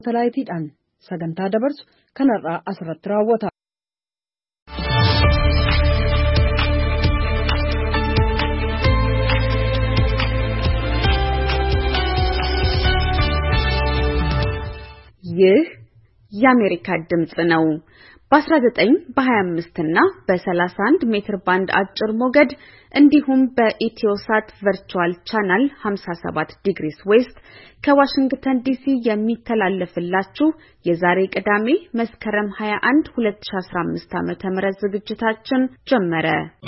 Salaayitiidhaan sagantaa dabarsu kanarraa asirratti raawwata. ይህ የአሜሪካ ድምጽ ነው። በ19 በ25 እና በ31 ሜትር ባንድ አጭር ሞገድ እንዲሁም በኢትዮሳት ቨርቹዋል ቻናል 57 ዲግሪስ ዌስት ከዋሽንግተን ዲሲ የሚተላለፍላችሁ የዛሬ ቅዳሜ መስከረም 21 2015 ዓ.ም ዝግጅታችን ጀመረ።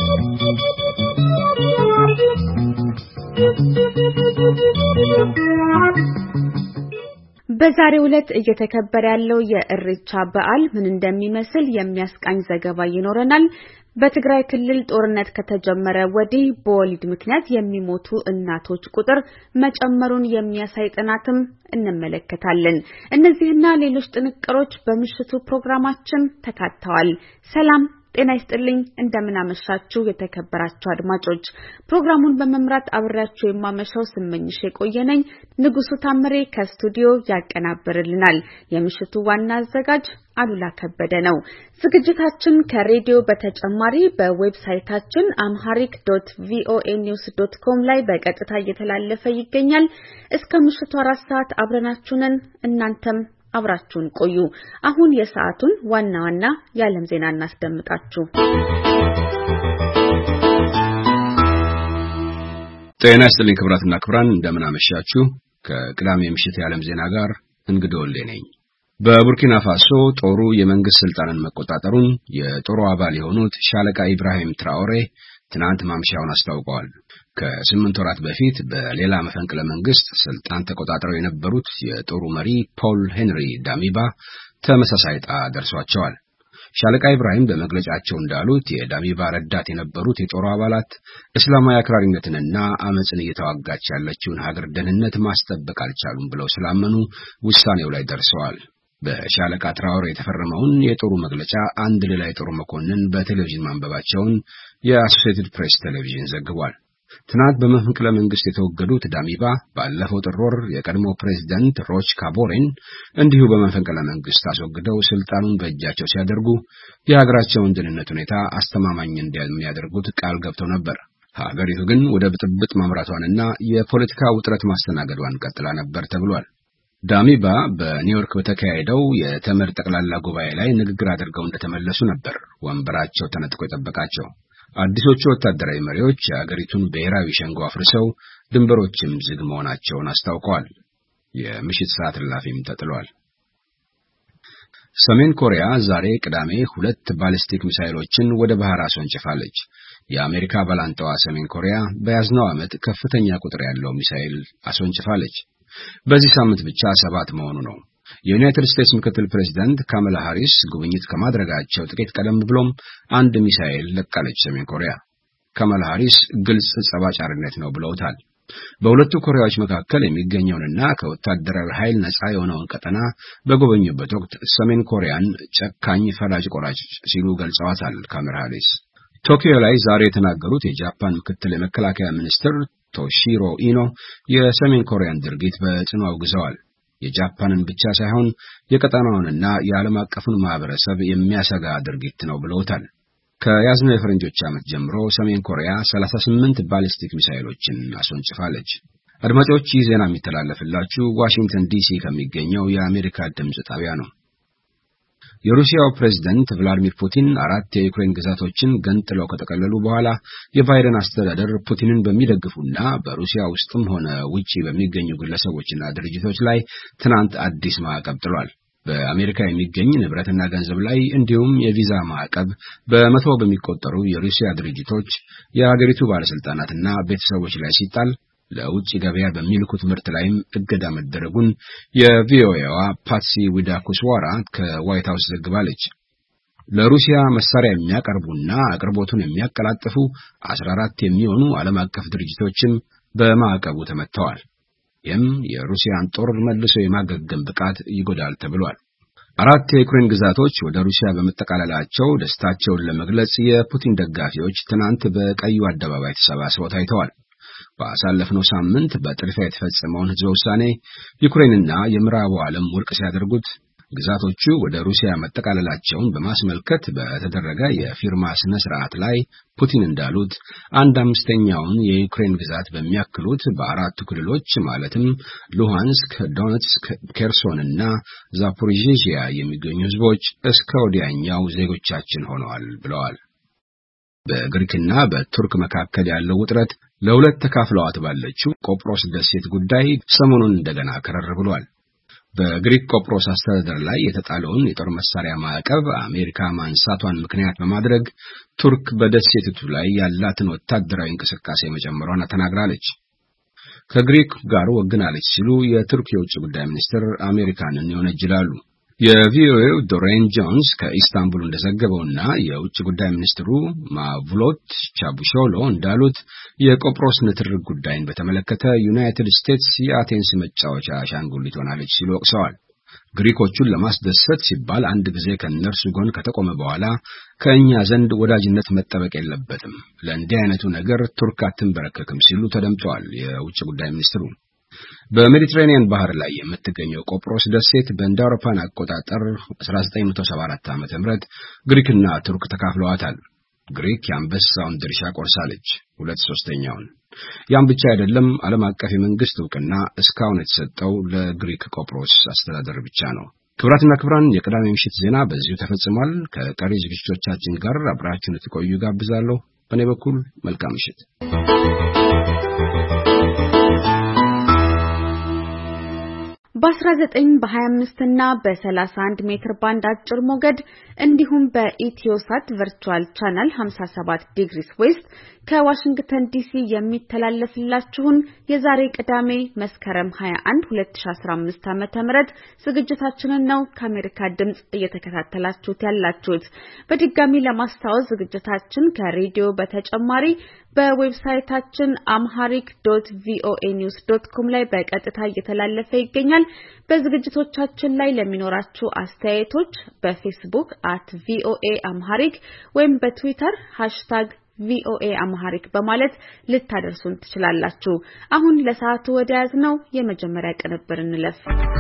በዛሬው ዕለት እየተከበረ ያለው የእሬቻ በዓል ምን እንደሚመስል የሚያስቃኝ ዘገባ ይኖረናል። በትግራይ ክልል ጦርነት ከተጀመረ ወዲህ በወሊድ ምክንያት የሚሞቱ እናቶች ቁጥር መጨመሩን የሚያሳይ ጥናትም እንመለከታለን። እነዚህና ሌሎች ጥንቅሮች በምሽቱ ፕሮግራማችን ተካተዋል። ሰላም ጤና ይስጥልኝ፣ እንደምን አመሻችሁ የተከበራችሁ አድማጮች። ፕሮግራሙን በመምራት አብሬያችሁ የማመሻው ስመኝሽ የቆየነኝ። ንጉሱ ታምሬ ከስቱዲዮ ያቀናብርልናል። የምሽቱ ዋና አዘጋጅ አሉላ ከበደ ነው። ዝግጅታችን ከሬዲዮ በተጨማሪ በዌብሳይታችን amharic.voanews.com ላይ በቀጥታ እየተላለፈ ይገኛል። እስከ ምሽቱ 4 ሰዓት አብረናችሁ ነን። እናንተም አብራችሁን ቆዩ። አሁን የሰዓቱን ዋና ዋና የዓለም ዜና እናስደምጣችሁ። ጤና ይስጥልኝ ክብራትና ክብራን፣ እንደምን አመሻችሁ። ከቅዳሜ ምሽት የዓለም ዜና ጋር እንግዶልኔ ነኝ። በቡርኪና ፋሶ ጦሩ የመንግስት ስልጣንን መቆጣጠሩን የጦሩ አባል የሆኑት ሻለቃ ኢብራሂም ትራኦሬ ትናንት ማምሻውን አስታውቀዋል። ከ8 ወራት በፊት በሌላ መፈንቅለ መንግስት ስልጣን ተቆጣጥረው የነበሩት የጦሩ መሪ ፖል ሄንሪ ዳሚባ ተመሳሳይ ዕጣ ደርሷቸዋል። ሻለቃ ኢብራሂም በመግለጫቸው እንዳሉት የዳሚባ ረዳት የነበሩት የጦሩ አባላት እስላማዊ አክራሪነትንና አመጽን እየተዋጋች ያለችውን ሀገር ደህንነት ማስጠበቅ አልቻሉም ብለው ስላመኑ ውሳኔው ላይ ደርሰዋል። በሻለቃ ትራኦሬ የተፈረመውን የጦሩ መግለጫ አንድ ሌላ የጦሩ መኮንን በቴሌቪዥን ማንበባቸውን የአሶሲኤትድ ፕሬስ ቴሌቪዥን ዘግቧል። ትናንት በመፈንቅለ መንግስት የተወገዱት ዳሚባ ባለፈው ጥር ወር የቀድሞ ፕሬዝዳንት ሮች ካቦሬን እንዲሁ በመፈንቅለ መንግስት አስወግደው ስልጣኑን በእጃቸው ሲያደርጉ የሀገራቸውን ደህንነት ሁኔታ አስተማማኝ እንደሚያደርጉት ቃል ገብተው ነበር። ሀገሪቱ ግን ወደ ብጥብጥ ማምራቷንና የፖለቲካ ውጥረት ማስተናገዷን ቀጥላ ነበር ተብሏል። ዳሚባ በኒውዮርክ በተካሄደው የተመድ ጠቅላላ ጉባኤ ላይ ንግግር አድርገው እንደተመለሱ ነበር ወንበራቸው ተነጥቆ የጠበቃቸው። አዲሶቹ ወታደራዊ መሪዎች የሀገሪቱን ብሔራዊ ሸንጎ አፍርሰው ድንበሮችም ዝግ መሆናቸውን አስታውቀዋል። የምሽት ሰዓት እላፊም ተጥሏል። ሰሜን ኮሪያ ዛሬ ቅዳሜ 2 ባሊስቲክ ሚሳይሎችን ወደ ባህር አስወንጭፋለች። የአሜሪካ ባላንጣዋ ሰሜን ኮሪያ በያዝነው ዓመት ከፍተኛ ቁጥር ያለው ሚሳይል አስወንጭፋለች። በዚህ ሳምንት ብቻ 7 መሆኑ ነው። የዩናይትድ ስቴትስ ምክትል ፕሬዝዳንት ካማላ ሃሪስ ጉብኝት ከማድረጋቸው ጥቂት ቀደም ብሎም አንድ ሚሳኤል ለቃለች ሰሜን ኮሪያ። ካማላ ሃሪስ ግልጽ ጸባጫሪነት ነው ብለውታል። በሁለቱ ኮሪያዎች መካከል የሚገኘውንና ከወታደራዊ ኃይል ነፃ የሆነውን ቀጠና በጎበኙበት ወቅት ሰሜን ኮሪያን ጨካኝ ፈላጭ ቆራጭ ሲሉ ገልጸዋታል። ካማላ ሃሪስ ቶኪዮ ላይ ዛሬ የተናገሩት የጃፓን ምክትል የመከላከያ ሚኒስትር ቶሺሮ ኢኖ የሰሜን ኮሪያን ድርጊት በጽኑ አውግዘዋል። የጃፓንን ብቻ ሳይሆን የቀጠናውንና የዓለም አቀፉን ማህበረሰብ የሚያሰጋ ድርጊት ነው ብለውታል። ከያዝነው የፈረንጆች ዓመት ጀምሮ ሰሜን ኮሪያ 38 ባሊስቲክ ሚሳይሎችን አስወንጭፋለች። አድማጮች፣ ይህ ዜና የሚተላለፍላችሁ ዋሽንግተን ዲሲ ከሚገኘው የአሜሪካ ድምጽ ጣቢያ ነው። የሩሲያው ፕሬዝዳንት ቭላዲሚር ፑቲን 4 የዩክሬን ግዛቶችን ገንጥለው ከተቀለሉ በኋላ የባይደን አስተዳደር ፑቲንን በሚደግፉና በሩሲያ ውስጥም ሆነ ውጪ በሚገኙ ግለሰቦችና ድርጅቶች ላይ ትናንት አዲስ ማዕቀብ ጥሏል። በአሜሪካ የሚገኝ ንብረትና ገንዘብ ላይ እንዲሁም የቪዛ ማዕቀብ በመቶ በሚቆጠሩ የሩሲያ ድርጅቶች፣ የሀገሪቱ ባለስልጣናትና ቤተሰቦች ላይ ሲጣል ለውጭ ገበያ በሚልኩት ምርት ላይም እገዳ መደረጉን የቪኦኤዋ ፓትሲ ዊዳኩስዋራ ከዋይት ሃውስ ዘግባለች። ለሩሲያ መሳሪያ የሚያቀርቡና አቅርቦቱን የሚያቀላጥፉ 14 የሚሆኑ ዓለም አቀፍ ድርጅቶችም በማዕቀቡ ተመተዋል። ይህም የሩሲያን ጦር መልሶ የማገገም ብቃት ይጎዳል ተብሏል። 4 የዩክሬን ግዛቶች ወደ ሩሲያ በመጠቃለላቸው ደስታቸውን ለመግለጽ የፑቲን ደጋፊዎች ትናንት በቀዩ አደባባይ ተሰባስበው ታይተዋል። ባሳለፍነው ሳምንት በጥድፊያ የተፈጸመውን ህዝበ ውሳኔ ዩክሬንና የምዕራቡ ዓለም ውድቅ ሲያደርጉት ግዛቶቹ ወደ ሩሲያ መጠቃለላቸውን በማስመልከት በተደረገ የፊርማ ስነ ስርዓት ላይ ፑቲን እንዳሉት 1/5ኛውን የዩክሬን ግዛት በሚያክሉት በአራቱ ክልሎች ማለትም ሉሃንስክ፣ ዶኔትስክ፣ ኬርሶንና ዛፖሪዥያ የሚገኙ ህዝቦች እስከ ወዲያኛው ዜጎቻችን ሆነዋል ብለዋል። በግሪክና በቱርክ መካከል ያለው ውጥረት ለሁለት ተካፍለዋት ባለችው ቆጵሮስ ደሴት ጉዳይ ሰሞኑን እንደገና ከረር ብሏል። በግሪክ ቆጵሮስ አስተዳደር ላይ የተጣለውን የጦር መሳሪያ ማዕቀብ አሜሪካ ማንሳቷን ምክንያት በማድረግ ቱርክ በደሴቲቱ ላይ ያላትን ወታደራዊ እንቅስቃሴ መጨመሯን ተናግራለች። ከግሪክ ጋር ወግናለች ሲሉ የቱርክ የውጭ ጉዳይ ሚኒስትር አሜሪካንን ይወነጅላሉ። የቪኦኤው ዶሬን ጆንስ ከኢስታንቡል እንደዘገበውና የውጭ ጉዳይ ሚኒስትሩ ማቭሎት ቻቡሾሎ እንዳሉት የቆጵሮስ ንትርክ ጉዳይን በተመለከተ ዩናይትድ ስቴትስ የአቴንስ መጫወቻ አሻንጉሊት ሆናለች ሲሉ ወቅሰዋል። ግሪኮቹን ለማስደሰት ሲባል አንድ ጊዜ ከነርሱ ጎን ከተቆመ በኋላ ከእኛ ዘንድ ወዳጅነት መጠበቅ የለበትም፣ ለእንዲህ አይነቱ ነገር ቱርክ አትንበረከክም ሲሉ ተደምጠዋል። የውጭ ጉዳይ ሚኒስትሩ በሜዲትራኒያን ባህር ላይ የምትገኘው ቆጵሮስ ደሴት በእንደ አውሮፓን አቆጣጠር 1974 ዓ.ም ግሪክና ቱርክ ተካፍለዋታል። ግሪክ የአንበሳውን ድርሻ ቆርሳለች፣ 2/3ኛውን። ያም ብቻ አይደለም፣ ዓለም አቀፍ የመንግስት ዕውቅና እስካሁን የተሰጠው ለግሪክ ቆጵሮስ አስተዳደር ብቻ ነው። ክብራትና ክብራን፣ የቅዳሜ ምሽት ዜና በዚሁ ተፈጽሟል። ከቀሪ ዝግጅቶቻችን ጋር አብራችሁን ትቆዩ ጋብዛለሁ። በእኔ በኩል መልካም ምሽት። በ19 በ25 እና በ31 ሜትር ባንድ አጭር ሞገድ እንዲሁም በኢትዮሳት ቨርቹዋል ቻናል 57 ዲግሪስ ዌስት ከዋሽንግተን ዲሲ የሚተላለፍላችሁን የዛሬ ቅዳሜ መስከረም 21 2015 ዓ.ም ዝግጅታችንን ነው ከአሜሪካ ድምጽ እየተከታተላችሁት ያላችሁት። በድጋሚ ለማስታወስ ዝግጅታችን ከሬዲዮ በተጨማሪ በዌብሳይታችን amharic.voanews.com ላይ በቀጥታ እየተላለፈ ይገኛል። በዝግጅቶቻችን ላይ ለሚኖራችሁ አስተያየቶች በፌስቡክ @voaamharic ወይም በትዊተር #VOA Amharic በማለት ልታደርሱን ትችላላችሁ። አሁን ለሰዓቱ ወደ ያዝነው የመጀመሪያ ቅንብር እንለፍ።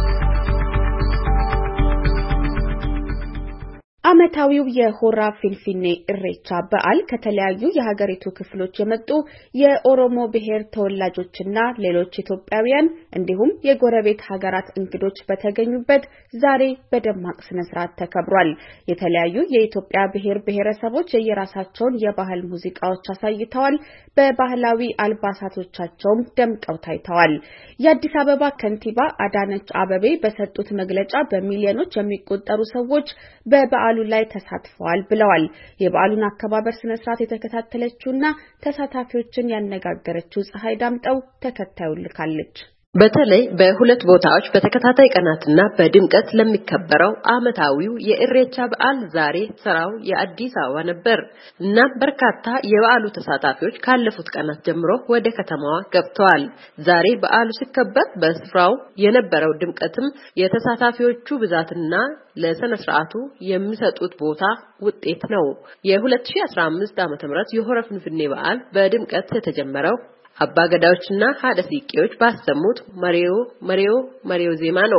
ዓመታዊው የሆራ ፊንፊኔ ኢሬቻ በዓል ከተለያዩ የሀገሪቱ ክፍሎች የመጡ የኦሮሞ ብሔር ተወላጆችና ሌሎች ኢትዮጵያውያን እንዲሁም የጎረቤት ሀገራት እንግዶች በተገኙበት ዛሬ በደማቅ ስነ ስርዓት ተከብሯል። የተለያዩ የኢትዮጵያ ብሔር ብሔረሰቦች የየራሳቸውን የባህል ሙዚቃዎች አሳይተዋል። በባህላዊ አልባሳቶቻቸውም ደምቀው ታይተዋል። የአዲስ አበባ ከንቲባ አዳነች አቤቤ በሰጡት መግለጫ በሚሊዮኖች የሚቆጠሩ ሰዎች በበዓሉ ላይ ተሳትፈዋል ብለዋል። የበዓሉን አከባበር ስነ ስርዓት የተከታተለችውና ተሳታፊዎችን ያነጋገረችው ፀሐይ ዳምጠው ተከታዩን ልካለች። በተለይ በሁለት ቦታዎች በተከታታይ ቀናትና በድምቀት ለሚከበረው ዓመታዊው የኢሬቻ በዓል ዛሬ ስራው የአዲስ አበባ ነበር እና በርካታ የበዓሉ ተሳታፊዎች ካለፉት ቀናት ጀምሮ ወደ ከተማዋ ገብተዋል። ዛሬ በዓሉ ሲከበር በስፍራው የነበረው ድምቀትም የተሳታፊዎቹ ብዛትና ለሰነ ስርዓቱ የሚሰጡት ቦታ ውጤት ነው። የ2015 ዓ.ም የሆራ ፊንፊኔ በዓል በድምቀት የተጀመረው አባገዳዎችና ሀደ ሲቄዎች ባሰሙት መሪዮ ዜማ ነው።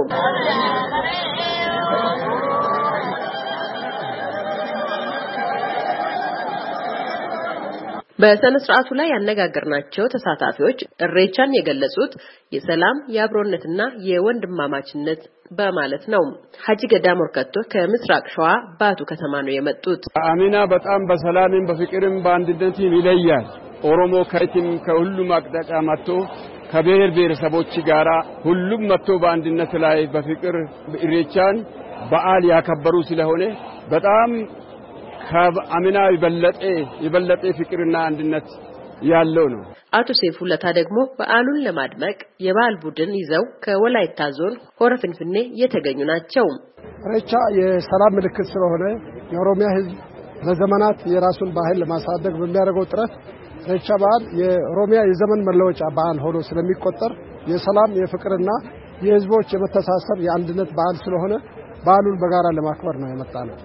በሰነ ስርዓቱ ላይ ያነጋገርናቸው ተሳታፊዎች ኢሬቻን የገለጹት የሰላም የአብሮነትና የወንድማማችነት በማለት ነው። ሀጂ ገዳ ሞርካቶ ከምስራቅ ሸዋ ባቱ ከተማ ነው የመጡት። አሚና በጣም በሰላምም በፍቅርም በአንድነትም ይለያል። ኦሮሞ ከየትም ከሁሉም አቅጣጫ መጥቶ ከብሔር ብሔረሰቦች ጋራ ሁሉም መጥቶ በአንድነት ላይ በፍቅር ኢሬቻን በዓል ያከበሩ ስለሆነ በጣም ከአሚና የበለጠ ፍቅርና አንድነት ያለው ነው። አቶ ሰይፉ ለታ ደግሞ በዓሉን ለማድመቅ የበዓል ቡድን ይዘው ከወላይታ ዞን ሆራ ፊንፊኔ የተገኙ ናቸው። ኢሬቻ የሰላም ምልክት ስለሆነ የኦሮሚያ ሕዝብ ለዘመናት የራሱን ባህል ለማሳደግ በሚያደርገው ጥረት ኢሬቻ በዓል የኦሮሚያ የዘመን መለወጫ በዓል ሆኖ ስለሚቆጠር የሰላም የፍቅርና የህዝቦች የመተሳሰብ የአንድነት በዓል ስለሆነ በዓሉን በጋራ ለማክበር ነው የመጣነው።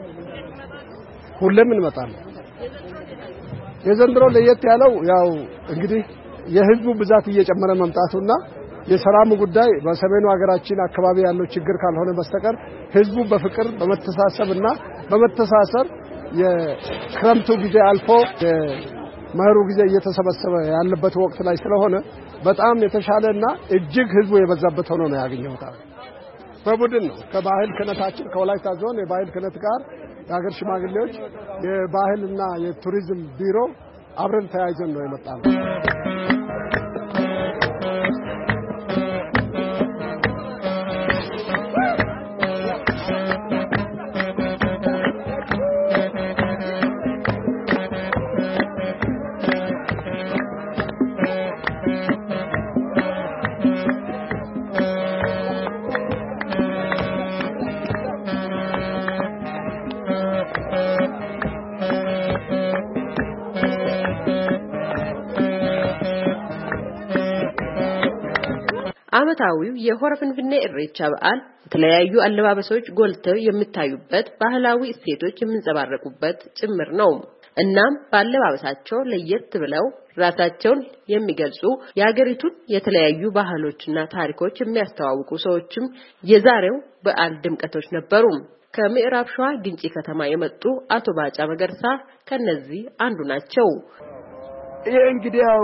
ሁሉም እንመጣለን። የዘንድሮ ለየት ያለው ያው እንግዲህ የህዝቡ ብዛት እየጨመረ መምጣቱና የሰላሙ ጉዳይ በሰሜኑ ሀገራችን አካባቢ ያለው ችግር ካልሆነ በስተቀር ህዝቡ በፍቅር በመተሳሰብና በመተሳሰር የክረምቱ ጊዜ አልፎ የመኸሩ ጊዜ እየተሰበሰበ ያለበት ወቅት ላይ ስለሆነ በጣም የተሻለና እጅግ ህዝቡ የበዛበት ሆኖ ነው ያገኘሁት። በቡድን ነው ከባህል ክነታችን ከወላይታ ዞን የባህል ክነት ጋር የሀገር ሽማግሌዎች የባህልና የቱሪዝም ቢሮ አብረን ተያይዘን ነው የመጣነው። ዓመታዊው የሆረ ፍንፍኔ ኢሬቻ በዓል የተለያዩ አለባበሶች ጎልተው የሚታዩበት ባህላዊ እሴቶች የሚንጸባረቁበት ጭምር ነው። እናም ባለባበሳቸው ለየት ብለው ራሳቸውን የሚገልጹ የሀገሪቱን የተለያዩ ባህሎችና ታሪኮች የሚያስተዋውቁ ሰዎችም የዛሬው በዓል ድምቀቶች ነበሩ። ከምዕራብ ሸዋ ግንጪ ከተማ የመጡ አቶ ባጫ መገርሳ ከነዚህ አንዱ ናቸው። ይሄ እንግዲህ ያው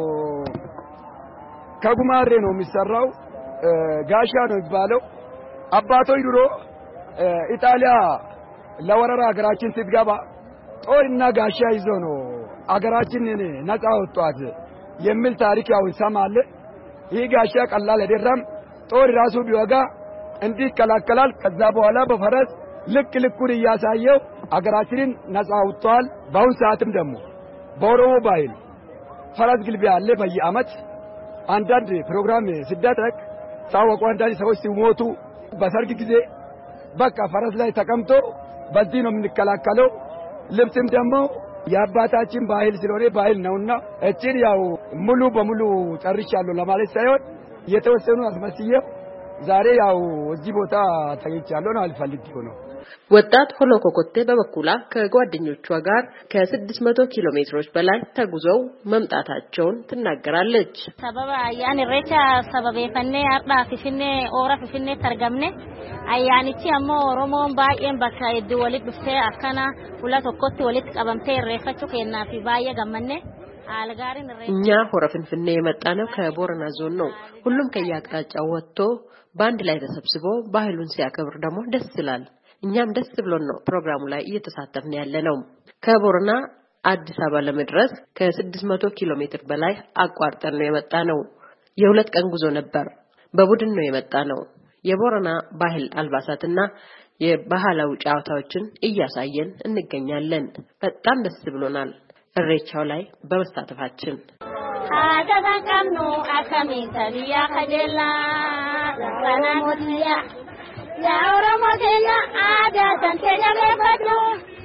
ከጉማሬ ነው የሚሰራው ጋሻ ነው የሚባለው። አባቶች ድሮ ኢጣሊያ ለወረራ ሀገራችን ስትገባ ጦርና ጋሻ ይዞ ነው ሀገራችንን ነፃ ወጣት የሚል ታሪክ ያው እንሰማለን። ይህ ጋሻ ቀላል አይደለም። ጦር ራሱ ቢወጋ እንዲህ ይከላከላል። ከዛ በኋላ በፈረስ ልኩን እያሳየው ሀገራችንን ነፃ ወጥቷል። በአሁን ሰዓትም ደግሞ በኦሮሞ ባህል ፈረስ ግልቢያ አለ በየዓመት አንዳንድ ፕሮግራም ሲደረግ ታወቁ አንዳንድ ሰዎች ሲሞቱ በሰርግ ጊዜ በቃ ፈረስ ላይ ተቀምጦ በዚህ ነው የምንከላከለው። ልብስም ደግሞ የአባታችን ባህል ስለሆነ ባህል ነውና እቺን ያው ሙሉ በሙሉ ጨርሻለሁ ለማለት ሳይሆን የተወሰኑ አስመስየው ዛሬ ያው እዚህ ቦታ ተገኝቻለሁ ነው አልፈልግም ነው። ወጣት ሆሎ ኮኮቴ በበኩላ ከጓደኞቿ ጋር ከ600 ኪሎ ሜትሮች በላይ ተጉዘው መምጣታቸውን ትናገራለች። ሰበባ አያን ኢሬቻ ሰበበፈኔ አርዳ ፍፍኔ ኦራ ፍፍኔ ተርገምኔ አያንቺ አሞ ኦሮሞን ባየን በካ ይድ ወልድ ፍቴ አከና ሁለት ኮኮቴ ወልድ ቀበምቴ ኢሬፈቹ ከናፊ ባየ ገመኔ አልጋሪን ኢሬቻ እኛ ሆረ ፍንፍኔ የመጣነው ከቦረና ዞን ነው። ሁሉም ከያቅጣጫው ወጥቶ ባንድ ላይ ተሰብስቦ ባህሉን ሲያከብር ደግሞ ደስ ይላል። እኛም ደስ ብሎን ነው ፕሮግራሙ ላይ እየተሳተፍን ያለነው። ከቦረና አዲስ አበባ ለመድረስ ከ600 ኪሎ ሜትር በላይ አቋርጠን ነው የመጣነው። የሁለት ቀን ጉዞ ነበር። በቡድን ነው የመጣነው። የቦረና ባህል አልባሳትና የባህላዊ ጨዋታዎችን እያሳየን እንገኛለን። በጣም ደስ ብሎናል ኢሬቻው ላይ በመሳተፋችን። አዳባቀምኑ አከሚተሊያ ከጀላ ሰናሞቲያ Ya Oromo Kenya ada tantenya mefatu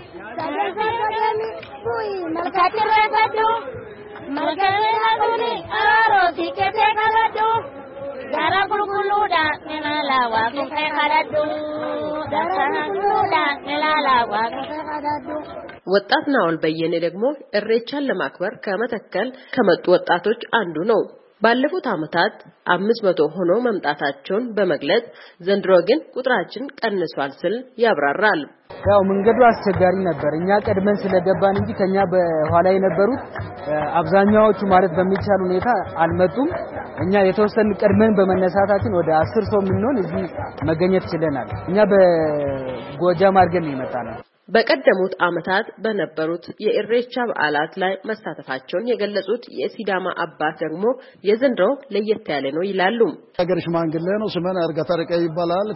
malkati refatu malkati hakuni aro tikete kaladu dara kulkuluda nelala wa kukaradu dara kulkuluda nelala wa kukaradu ወጣት ናውል በየነ ደግሞ ኢሬቻን ለማክበር ከመተከል ከመጡ ወጣቶች አንዱ ነው። ባለፉት አመታት 500 ሆኖ መምጣታቸውን በመግለጽ ዘንድሮ ግን ቁጥራችን ቀንሷል ሲል ያብራራል። ያው መንገዱ አስቸጋሪ ነበር። እኛ ቀድመን ስለገባን እንጂ ከኛ በኋላ የነበሩት አብዛኛዎቹ ማለት በሚቻል ሁኔታ አልመጡም። እኛ የተወሰነ ቀድመን በመነሳታችን ወደ 10 ሰው ምንሆን እዚህ መገኘት ችለናል። እኛ በጎጃም አድርገን የመጣነው። በቀደሙት አመታት በነበሩት የኢሬቻ በዓላት ላይ መሳተፋቸውን የገለጹት የሲዳማ አባት ደግሞ የዘንድሮ ለየት ያለ ነው ይላሉ። ሀገር ሽማግሌ ነው ስመን አርጋታረቀ ይባላል።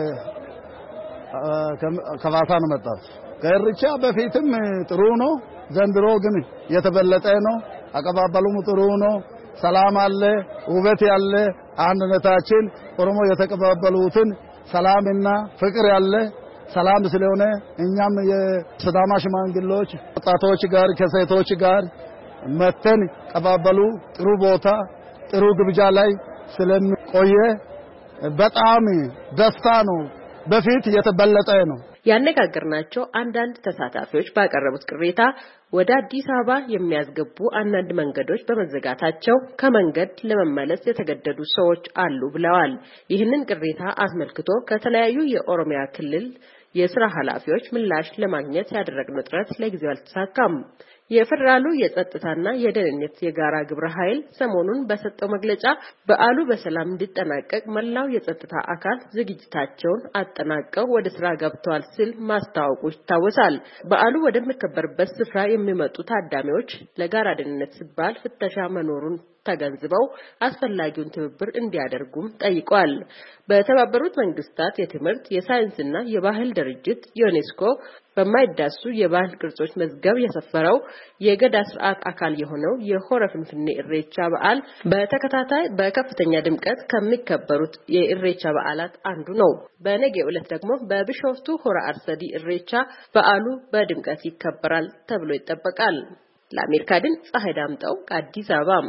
ከከባታ ነው መጣው። ከኢሬቻ በፊትም ጥሩ ነው። ዘንድሮ ግን የተበለጠ ነው። አቀባበሉም ጥሩ ነው። ሰላም አለ፣ ውበት ያለ አንድነታችን ኦሮሞ የተቀባበሉትን ሰላምና ፍቅር ያለ ሰላም ስለሆነ እኛም የሲዳማ ሽማግሌዎች ወጣቶች ጋር ከሴቶች ጋር መተን ቀባበሉ ጥሩ ቦታ ጥሩ ግብዣ ላይ ስለምቆየ በጣም ደስታ ነው በፊት የተበለጠ ነው። ያነጋገርናቸው አንዳንድ ተሳታፊዎች ባቀረቡት ቅሬታ ወደ አዲስ አበባ የሚያስገቡ አንዳንድ መንገዶች በመዘጋታቸው ከመንገድ ለመመለስ የተገደዱ ሰዎች አሉ ብለዋል። ይህንን ቅሬታ አስመልክቶ ከተለያዩ የኦሮሚያ ክልል የሥራ ኃላፊዎች ምላሽ ለማግኘት ያደረግነው ጥረት ለጊዜው አልተሳካም። የፌደራሉ የጸጥታና የደህንነት የጋራ ግብረ ኃይል ሰሞኑን በሰጠው መግለጫ በዓሉ በሰላም እንዲጠናቀቅ መላው የጸጥታ አካል ዝግጅታቸውን አጠናቀው ወደ ስራ ገብተዋል ሲል ማስታወቁ ይታወሳል። በዓሉ ወደሚከበርበት ስፍራ የሚመጡ ታዳሚዎች ለጋራ ደህንነት ሲባል ፍተሻ መኖሩን ተገንዝበው አስፈላጊውን ትብብር እንዲያደርጉም ጠይቋል። በተባበሩት መንግስታት የትምህርት የሳይንስና የባህል ድርጅት ዩኔስኮ በማይዳሱ የባህል ቅርሶች መዝገብ የሰፈረው የገዳ ስርዓት አካል የሆነው የሆረ ፍንፍኔ ኢሬቻ በዓል በተከታታይ በከፍተኛ ድምቀት ከሚከበሩት የኢሬቻ በዓላት አንዱ ነው። በነገው ዕለት ደግሞ በቢሾፍቱ ሆረ አርሰዲ ኢሬቻ በዓሉ በድምቀት ይከበራል ተብሎ ይጠበቃል። ለአሜሪካ ድምፅ ፀሐይ ዳምጠው ከአዲስ አበባ።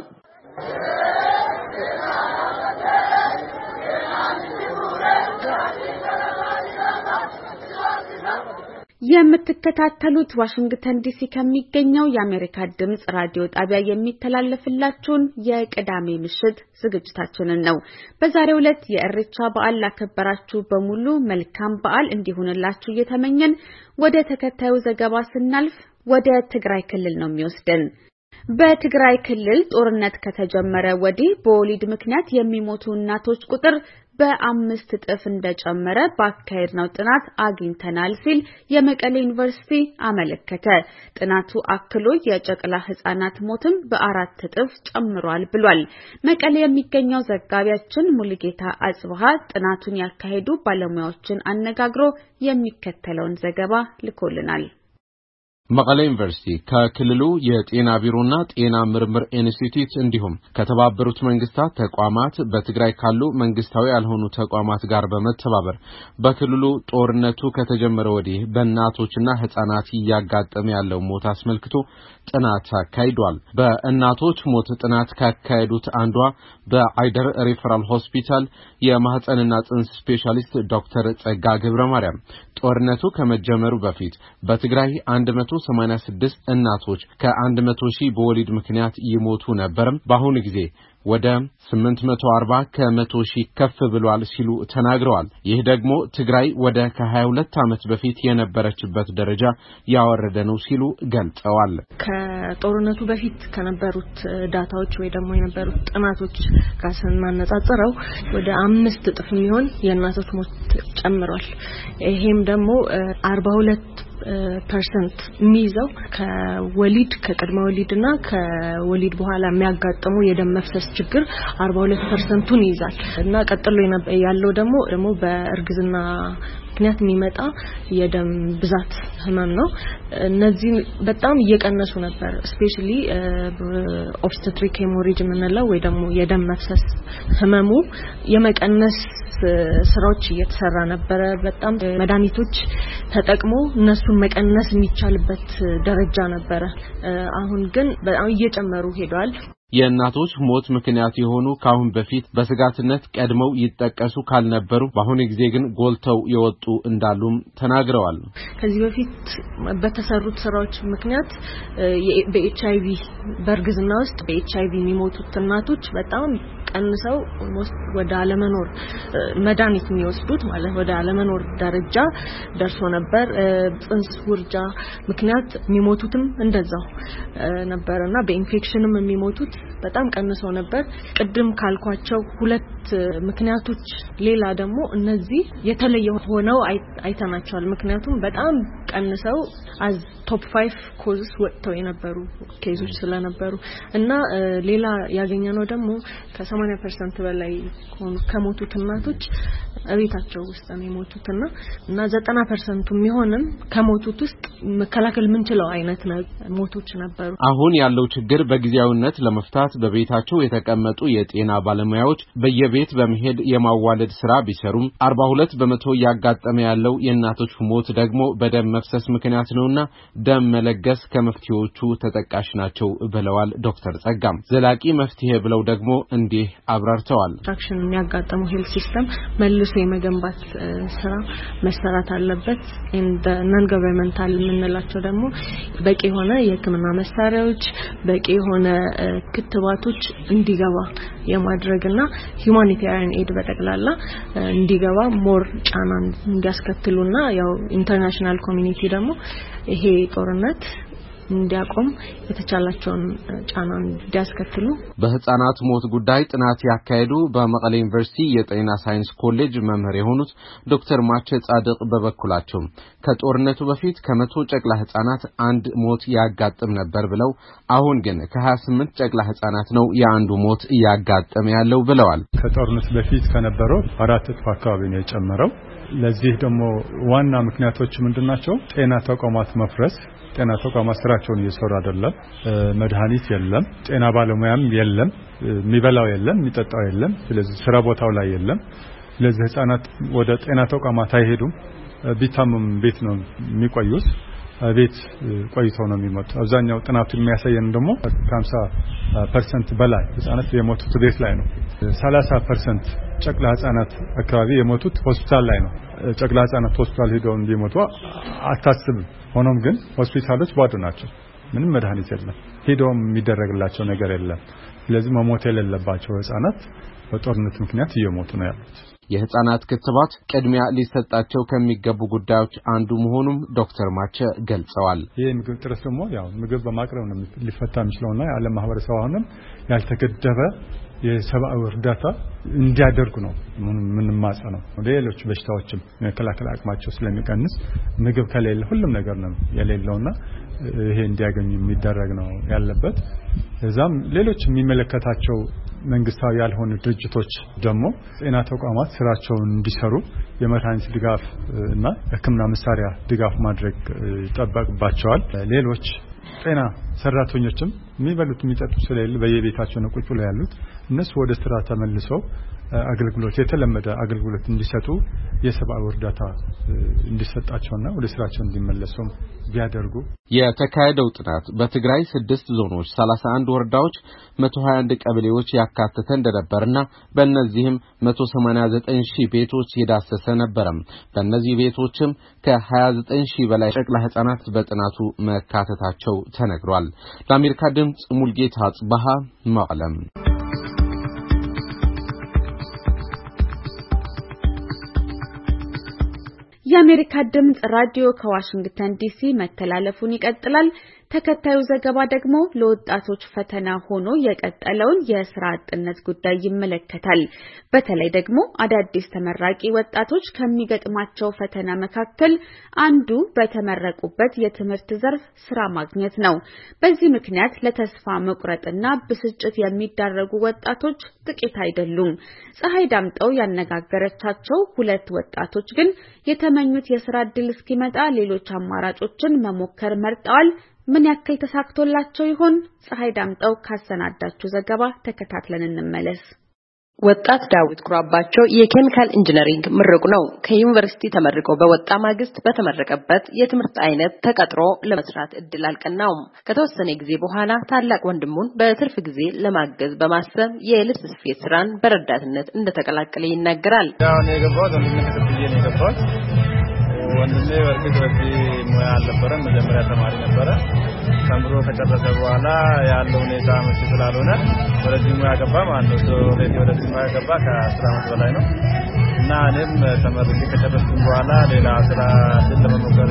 የምትከታተሉት ዋሽንግተን ዲሲ ከሚገኘው የአሜሪካ ድምጽ ራዲዮ ጣቢያ የሚተላለፍላችሁን የቅዳሜ ምሽት ዝግጅታችንን ነው። በዛሬው ዕለት የኢሬቻ በዓል ላከበራችሁ በሙሉ መልካም በዓል እንዲሆንላችሁ እየተመኘን ወደ ተከታዩ ዘገባ ስናልፍ ወደ ትግራይ ክልል ነው የሚወስደን። በትግራይ ክልል ጦርነት ከተጀመረ ወዲህ በወሊድ ምክንያት የሚሞቱ እናቶች ቁጥር በ5 እጥፍ እንደጨመረ ባካሄድነው ጥናት አግኝተናል ሲል የመቀሌ ዩኒቨርሲቲ አመለከተ። ጥናቱ አክሎ የጨቅላ ህጻናት ሞትም በ4 እጥፍ ጨምሯል ብሏል። መቀሌ የሚገኘው ዘጋቢያችን ሙሉጌታ አጽብሃ ጥናቱን ያካሄዱ ባለሙያዎችን አነጋግሮ የሚከተለውን ዘገባ ልኮልናል። መቀሌ ዩኒቨርሲቲ ከክልሉ የጤና ቢሮና ጤና ምርምር ኢንስቲትዩት እንዲሁም ከተባበሩት መንግስታት ተቋማት በትግራይ ካሉ መንግስታዊ ያልሆኑ ተቋማት ጋር በመተባበር በክልሉ ጦርነቱ ከተጀመረ ወዲህ በእናቶችና ህጻናት ያጋጠመ ያለው ሞት አስመልክቶ ጥናት አካሂዷል። በእናቶች ሞት ጥናት ካካሄዱት አንዷ በአይደር ሪፈራል ሆስፒታል የማህፀንና ጽንስ ስፔሻሊስት ዶክተር ጸጋ ገብረ ማርያም ጦርነቱ ከመጀመሩ በፊት በትግራይ 186 እናቶች ከ100,000 በወሊድ ምክንያት ይሞቱ ነበር። በአሁኑ ጊዜ ወደ 840 ከ100,000 ከፍ ብሏል ሲሉ ተናግረዋል። ይህ ደግሞ ትግራይ ወደ ከ22 ዓመት በፊት የነበረችበት ደረጃ ያወረደ ነው ሲሉ ገልጸዋል። ከጦርነቱ በፊት ከነበሩት ዳታዎች ወይ ደግሞ የነበሩት ጥናቶች ጋር ስናነጻጽረው ወደ 5 እጥፍ የሚሆን የእናቶች ሞት ጨምሯል። ይሄም ደግሞ 42% የሚይዘው ከወሊድ ከቅድመ ወሊድና ከወሊድ በኋላ የሚያጋጥሙ የደም መፍሰስ ችግር 42%ን ይይዛል እና ቀጥሎ ያለው ደግሞ በእርግዝና ምክንያት የሚመጣ የደም ብዛት ህመም ነው። እነዚህ በጣም እየቀነሱ ነበር። ስፔሻሊ ኦብስቴትሪክ ሄሞሬጅ የምንለው ወይ ደግሞ የደም መፍሰስ ህመሙ የመቀነስ ስራዎች እየተሰራ ነበር። በጣም መድኃኒቶች ተጠቅሞ እነሱን መቀነስ የሚቻልበት ደረጃ ነበር። አሁን ግን በጣም እየጨመሩ ሄዷል። የእናቶች ሞት ምክንያት የሆኑ ካሁን በፊት በስጋትነት ቀድመው ይጠቀሱ ካልነበሩ በአሁኑ ጊዜ ግን ጎልተው የወጡ እንዳሉም ተናግረዋል። ከዚህ በፊት በተሰሩት ስራዎች ምክንያት በኤችአይቪ በእርግዝና ውስጥ በኤችአይቪ የሚሞቱት እናቶች በጣም ቀንሰው ወደ አለመኖር መድኃኒት የሚወስዱት ማለት ወደ አለመኖር ደረጃ ደርሶ ነበር። ጽንስ ውርጃ ምክንያት የሚሞቱትም እንደዛው ነበርና በኢንፌክሽንም የሚሞቱት በጣም ቀንሰው ነበር። ቅድም ካልኳቸው ሁለት ምክንያቶች ሌላ ደግሞ እነዚህ የተለየ ሆነው አይተናቸዋል። ምክንያቱም በጣም ቀንሰው as top 5 causes ወጥተው የነበሩ ኬዞች ስለነበሩ እና ሌላ ያገኘነው ደግሞ ከ80% በላይ ከሞቱት እናቶች እቤታቸው ውስጥ ነው የሞቱትና 90% የሚሆንም ከሞቱት ውስጥ መከላከል ምንችለው አይነት ሞቶች ነበሩ። አሁን ያለው ችግር በጊዜያዊነት ለመፍታት በቤታቸው የተቀመጡ የጤና ባለሙያዎች በየቤት በመሄድ የማዋለድ ስራ ቢሰሩም 42% ያጋጠመ ያለው የእናቶች ሞት ደግሞ በደም መፍሰስ ምክንያት ነውና ደም መለገስ ከመፍትሄዎቹ ተጠቃሽ ናቸው ብለዋል ዶክተር ጸጋም። ዘላቂ መፍትሄ ብለው ደግሞ እንዲህ አብራርተዋል። አክሽን የሚያጋጥመው ሄልዝ ሲስተም መልሶ የመገንባት ስራ መሰራት አለበት። እንደ ነን ገቨርንመንታል የምንላቸው ደግሞ በቂ የሆነ የሕክምና መሳሪያዎች በቂ የሆነ ክትባቶች እንዲገባ የማድረግና ሁማኒታሪያን ኤድ በጠቅላላ እንዲገባ ሞር ጫና እንዲያስከትሉና ያው ኢንተርናሽናል ኮሚኒቲ ደግሞ ይሄ ጦርነት እንዲያቆም የተቻላቸውን ጫና እንዲያስከትሉ በህፃናት ሞት ጉዳይ ጥናት ያካሄዱ በመቀሌ ዩኒቨርሲቲ የጤና ሳይንስ ኮሌጅ መምህር የሆኑት ዶክተር ማቸ ጻድቅ በበኩላቸው ከጦርነቱ በፊት ከ100 ጨቅላ ህፃናት አንድ ሞት ያጋጥም ነበር ብለው አሁን ግን ከ28 ጨቅላ ህፃናት ነው የአንዱ ሞት ያጋጠመ ያለው ብለዋል። ከጦርነቱ በፊት ከነበረው 4 እጥፍ አካባቢ ነው የጨመረው። ለዚህ ደግሞ ዋና ምክንያቶች ምንድናቸው? ጤና ተቋማት መፍረስ፣ ጤና ተቋማት ስራቸውን እየሰሩ አይደለም፣ መድኃኒት የለም፣ ጤና ባለሙያም የለም፣ የሚበላው የለም፣ የሚጠጣው የለም፣ ስለዚህ ስራ ቦታው ላይ የለም። ስለዚህ ህፃናት ወደ ጤና ተቋማት አይሄዱም፣ ቢታመም ቤት ነው የሚቆዩት፣ ቤት ቆይተው ነው የሚሞቱ። አብዛኛው ጥናቱ የሚያሳየን ደግሞ ከ50% በላይ ህፃናት የሞቱት ቤት ላይ ነው። 30% ጨቅላ ህፃናት አካባቢ የሞቱት ሆስፒታል ላይ ነው። ጨቅላ ህፃናት ሆስፒታል ሄደው እንዲሞቱ አታስብም። ሆኖም ግን ሆስፒታሎች ባዶ ናቸው፣ ምንም መድኃኒት የለም፣ ሄደውም የሚደረግላቸው ነገር የለም። ስለዚህ መሞት የሌለባቸው ህፃናት በጦርነት ምክንያት እየሞቱ ነው ያሉት። የህፃናት ክትባት ቅድሚያ ሊሰጣቸው ከሚገቡ ጉዳዮች አንዱ መሆኑን ዶክተር ማቸ ገልጸዋል። ይሄ ምግብ ጥረት ደግሞ ያው ምግብ በማቅረብ ነው ሊፈታ የሚችለውና የዓለም ማህበረሰብ አሁንም ያልተገደበ የሰብአዊ እርዳታ እንዲያደርጉ ነው ምንማጸነው። ሌሎች በሽታዎችም የመከላከል አቅማቸው ስለሚቀንስ ምግብ ከሌለ ሁሉም ነገር ነው የሌለውና ይሄ እንዲያገኙ የሚደረግ ነው ያለበት። እዛም ሌሎች የሚመለከታቸው መንግስታዊ ያልሆኑ ድርጅቶች ደግሞ ጤና ተቋማት ስራቸውን እንዲሰሩ የመድኃኒት ድጋፍ እና ሕክምና መሳሪያ ድጋፍ ማድረግ ይጠበቅባቸዋል። ሌሎች ጤና ሰራተኞችም የሚበሉት የሚጠጡት ስለሌለ በየቤታቸው ነው ቁጭ ብለው ያሉት። እነሱ ወደ ስራ ተመልሰው አገልግሎት የተለመደ አገልግሎት እንዲሰጡ የሰብአዊ እርዳታ እንዲሰጣቸውና ወደ ስራቸው እንዲመለሱ ቢያደርጉ። የተካሄደው ጥናት በትግራይ 6 ዞኖች 31 ወረዳዎች 121 ቀበሌዎች ያካተተ እንደነበርና በእነዚህም 189,000 ቤቶች የዳሰሰ ነበር። በእነዚህ ቤቶችም ከ29,000 በላይ ጨቅላ ህፃናት በጥናቱ መካተታቸው ተነግሯል። ለአሜሪካ ድምጽ ሙልጌታ አጽባሃ መቀለም። የአሜሪካ ድምጽ ራዲዮ ከዋሽንግተን ዲሲ መተላለፉን ይቀጥላል። ተከታዩ ዘገባ ደግሞ ለወጣቶች ፈተና ሆኖ የቀጠለውን የስራ አጥነት ጉዳይ ይመለከታል። በተለይ ደግሞ አዳዲስ ተመራቂ ወጣቶች ከሚገጥማቸው ፈተና መካከል አንዱ በተመረቁበት የትምህርት ዘርፍ ስራ ማግኘት ነው። በዚህ ምክንያት ለተስፋ መቁረጥና ብስጭት የሚዳረጉ ወጣቶች ጥቂት አይደሉም። ፀሐይ ዳምጠው ያነጋገረቻቸው 2 ወጣቶች ግን የተመኙት የስራ ዕድል እስኪመጣ ሌሎች አማራጮችን መሞከር መርጠዋል። ምን ያክል ተሳክቶላቸው ይሆን? ፀሐይ ዳምጠው ካሰናዳችሁ ዘገባ ተከታትለን እንመለስ። ወጣት ዳዊት ኩራባቸው የኬሚካል ኢንጂነሪንግ ምሩቅ ነው። ከዩኒቨርሲቲ ተመርቆ በወጣ ማግስት በተመረቀበት የትምህርት አይነት ተቀጥሮ ለመስራት እድል አልቀናውም። ከተወሰነ ጊዜ በኋላ ታላቅ ወንድሙን በትርፍ ጊዜ ለማገዝ በማሰብ የልብስ ስፌት ስራን በረዳትነት እንደተቀላቀለ ይናገራል። ወንድሜ ወርቅ በዚህ ሙያ አልነበረም። መጀመሪያ ተማሪ ነበረ። ተምሮ ከጨረሰ በኋላ ያለው ሁኔታ ምቹ ስላልሆነ ወደዚህ ሙያ ገባ ማለት ነው። ወደዚህ ሙያ ገባ ከ10 ዓመት በላይ ነው እና እኔም ተመርቄ ከጨረስኩ በኋላ ሌላ ስራ ለመሞከር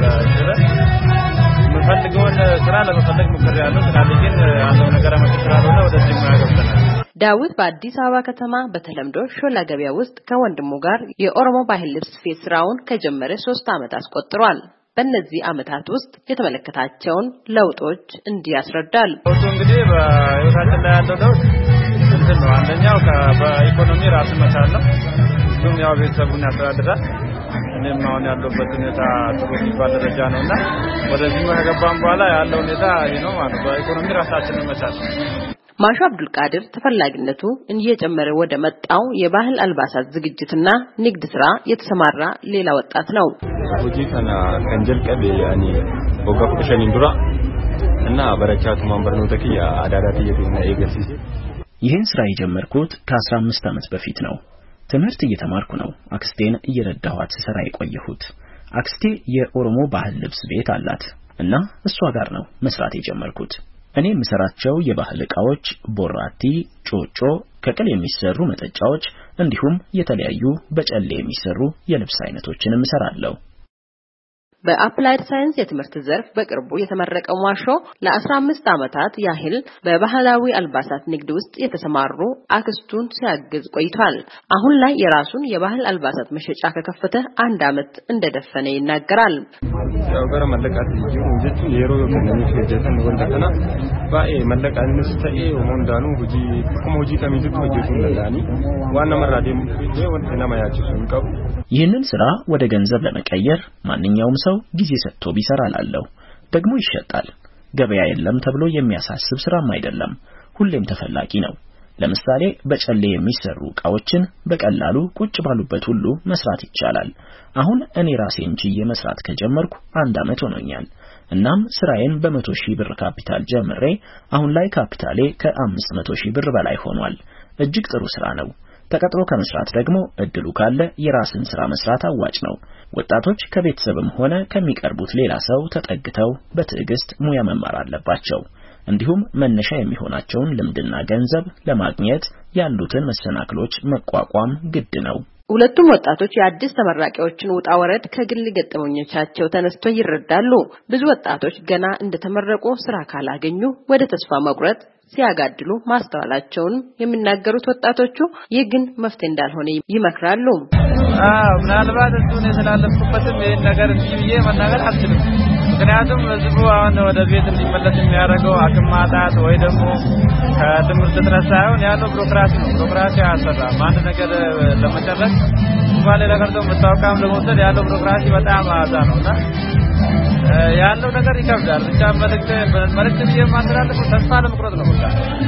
የምፈልገውን ስራ ለመፈለግ ሞክሬያለሁ። ግን ያለው ነገር ምቹ ስላልሆነ ወደዚህ ሙያ ገብተናል። ዳዊት በአዲስ አበባ ከተማ በተለምዶ ሾላ ገበያ ውስጥ ከወንድሙ ጋር የኦሮሞ ባህል ልብስ ስፌት ስራውን ከጀመረ 3 ዓመት አስቆጥሯል። በእነዚህ ዓመታት ውስጥ የተመለከታቸውን ለውጦች እንዲያስረዳል። እንግዲህ በህይወታችን ላይ ያለው ለውጥ ምንድን ነው? አንደኛው በኢኮኖሚ ራስን መቻል ነው። እሱም ያው ቤተሰቡን ያስተዳድራል። እኔም አሁን ያለሁበት ሁኔታ ጥሩ የሚባል ደረጃ ነውና ወደዚህ ከገባን በኋላ ያለው ሁኔታ ይሄ ነው ማለት ነው። በኢኮኖሚ ራሳችንን መቻል። ማሹ አብዱል ቃድር ተፈላጊነቱ እየጨመረ ወደ መጣው የባህል አልባሳት ዝግጅትና ንግድ ስራ የተሰማራ ሌላ ወጣት ነው። ሆጂ ከና ከንጀል ቀቤ ያኒ ወጋፍ ከሸኒንዱራ እና በረቻቱ ማንበር ነው ተኪያ አዳዳት የትና ኤገርሲሲ ይህን ስራ የጀመርኩት ከ15 ዓመት በፊት ነው። ትምህርት እየተማርኩ ነው አክስቴን እየረዳኋት ስራ የቆየሁት። አክስቴ የኦሮሞ ባህል ልብስ ቤት አላት እና እሷ ጋር ነው መስራት የጀመርኩት። እኔ የምሰራቸው የባህል ዕቃዎች ቦራቲ፣ ጮጮ፣ ከቅል የሚሰሩ መጠጫዎች እንዲሁም የተለያዩ በጨሌ የሚሰሩ የልብስ አይነቶችን እሰራለሁ። በአፕላይድ ሳይንስ የትምህርት ዘርፍ በቅርቡ የተመረቀው ማሾ ለ15 ዓመታት ያህል በባህላዊ አልባሳት ንግድ ውስጥ የተሰማሩ አክስቱን ሲያግዝ ቆይቷል። አሁን ላይ የራሱን የባህል አልባሳት መሸጫ ከከፈተ 1 ዓመት እንደደፈነ ይናገራል። ያው ጋር መለቃት ይሁን እንጂ የሮ የምንነው ጀተን ወንደከና ባኤ መለቃንስ ተኤ ወንዳኑ ሁጂ ሁጂ ከሚዝት ወጀቱ ለዳኒ ዋና መራዴም ወንደና ማያቸው እንቀው ይህንን ስራ ወደ ገንዘብ ለመቀየር ማንኛውም ሰው ጊዜ ሰጥቶ ቢሰራላለው ደግሞ ይሸጣል። ገበያ የለም ተብሎ የሚያሳስብ ስራም አይደለም፣ ሁሌም ተፈላጊ ነው። ለምሳሌ በጨሌ የሚሰሩ ዕቃዎችን በቀላሉ ቁጭ ባሉበት ሁሉ መስራት ይቻላል። አሁን እኔ ራሴን ችዬ መስራት ከጀመርኩ 1 ዓመት ሆኖኛል። እናም ስራዬን በ100,000 ብር ካፒታል ጀምሬ አሁን ላይ ካፒታሌ ከ500,000 ብር በላይ ሆኗል። እጅግ ጥሩ ስራ ነው። ተቀጥሮ ከመስራት ደግሞ እድሉ ካለ የራስን ስራ መስራት አዋጭ ነው። ወጣቶች ከቤተሰብም ሆነ ከሚቀርቡት ሌላ ሰው ተጠግተው በትዕግስት ሙያ መማር አለባቸው። እንዲሁም መነሻ የሚሆናቸውን ልምድና ገንዘብ ለማግኘት ያሉትን መሰናክሎች መቋቋም ግድ ነው። ሁለቱም ወጣቶች የአዲስ ተመራቂዎችን ውጣ ወረድ ከግል ገጠመኞቻቸው ተነስቶ ይረዳሉ። ብዙ ወጣቶች ገና እንደተመረቁ ስራ ካላገኙ ወደ ተስፋ መቁረጥ ሲያጋድሉ ማስተዋላቸውን የሚናገሩት ወጣቶቹ ይህ ግን መፍትሄ እንዳልሆነ ይመክራሉ። ምናልባት እሱን የተላለፍኩበትም ይሄን ነገር እንዲብዬ መናገር አልችልም። ምክንያቱም ህዝቡ አሁን ወደ ቤት እንዲመለስ የሚያደርገው አቅም ማጣት ወይ ደግሞ ከትምህርት እጥረት ሳይሆን ያለው ቢሮክራሲ ነው። ቢሮክራሲ አያሰራም። አንድ ነገር ለመጨረስ እንኳን ሌላ ቀርቶ መታወቂያም ለመውሰድ ያለው ቢሮክራሲ በጣም አዛ ነውና ያለው ነገር ይከብዳል። ብቻ መልእክት የማስተላለፍ ተስፋ ለመቁረጥ ነው።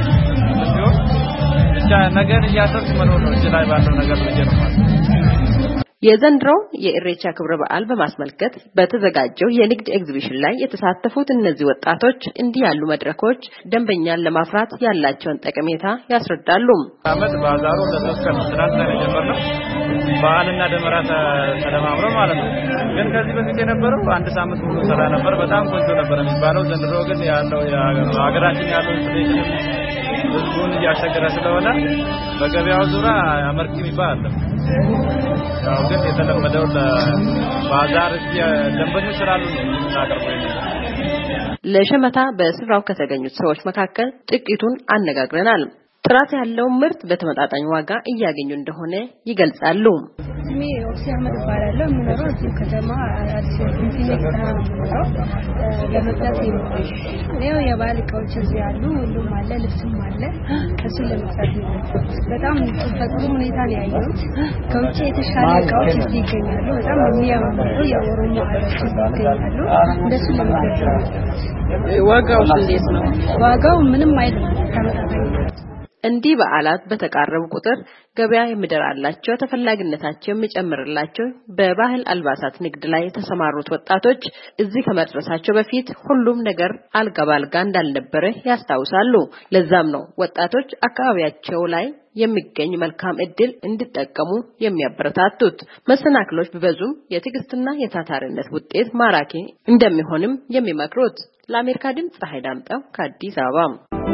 ብቻ ነገር እያሰብኩ መኖር ነው እንጂ ላይ ባለው ነገር ነው ማለት የዘንድሮው የኢሬቻ ክብረ በዓል በማስመልከት በተዘጋጀው የንግድ ኤግዚቢሽን ላይ የተሳተፉት እነዚህ ወጣቶች እንዲህ ያሉ መድረኮች ደንበኛን ለማፍራት ያላቸውን ጠቀሜታ ያስረዳሉ። አመት ባዛሩ ለተስከም ትናንትና የጀመረው በዓልና ደመራ ተደማምረው ማለት ነው። ግን ከዚህ በፊት የነበረው 1 ሳምንት ሙሉ ሰራ ነበር። በጣም ቆንጆ ነበር የሚባለው። ዘንድሮ ግን ያለው የሀገራችን ያለው ኢንፍሌሽን ህዝቡን እያስቸገረ ስለሆነ በገበያው ዙሪያ አመርቂ የሚባል አለ። ያው ግን የተለመደው ለባዛር ደንበኞች ስላሉ ነው እናቀርበው። ለሸመታ በስፍራው ከተገኙት ሰዎች መካከል ጥቂቱን አነጋግረናል። ጥራት ያለው ምርት በተመጣጣኝ ዋጋ እያገኙ እንደሆነ ይገልጻሉ። ስሜ ኦክሲ አህመድ ባላለው ምኖረው እዚህ ከተማ አዲስ አበባ ነው። ለመግዛት ነው የባህል ዕቃዎች እዚህ ያሉ ሁሉም አለ፣ ልብስም አለ። ከሱ ለመግዛት ነው። በጣም ጥሩ ሁኔታ ነው ያየሁት። ከውጭ የተሻለ ዕቃዎች እዚህ ይገኛሉ። በጣም የሚያምሩ የኦሮሞ አርቶች ይገኛሉ። እንደሱ ለመግዛት ነው። ዋጋው እንዴት ነው? ዋጋው ምንም አይደለም፣ ተመጣጣኝ ነው። እንዲህ በዓላት በተቃረቡ ቁጥር ገበያ የሚደራላቸው ተፈላጊነታቸው የሚጨምርላቸው በባህል አልባሳት ንግድ ላይ የተሰማሩት ወጣቶች እዚህ ከመድረሳቸው በፊት ሁሉም ነገር አልጋ ባልጋ እንዳልነበረ ያስታውሳሉ። ለዛም ነው ወጣቶች አካባቢያቸው ላይ የሚገኝ መልካም እድል እንዲጠቀሙ የሚያበረታቱት። መሰናክሎች ቢበዙም የትዕግስትና የታታሪነት ውጤት ማራኪ እንደሚሆንም የሚመክሩት። ለአሜሪካ ድምጽ ፀሐይ ዳምጠው ከአዲስ አበባ።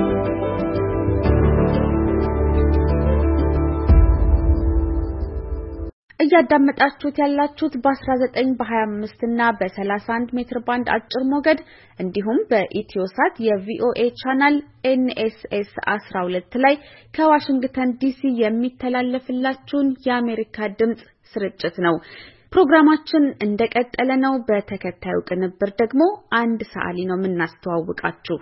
እያዳመጣችሁት ያላችሁት በ19 በ25 እና በ31 ሜትር ባንድ አጭር ሞገድ እንዲሁም በኢትዮሳት የቪኦኤ ቻናል NSS 12 ላይ ከዋሽንግተን ዲሲ የሚተላለፍላችሁን የአሜሪካ ድምጽ ስርጭት ነው። ፕሮግራማችን እንደቀጠለ ነው። በተከታዩ ቅንብር ደግሞ አንድ ሰዓሊ ነው የምናስተዋውቃችሁ።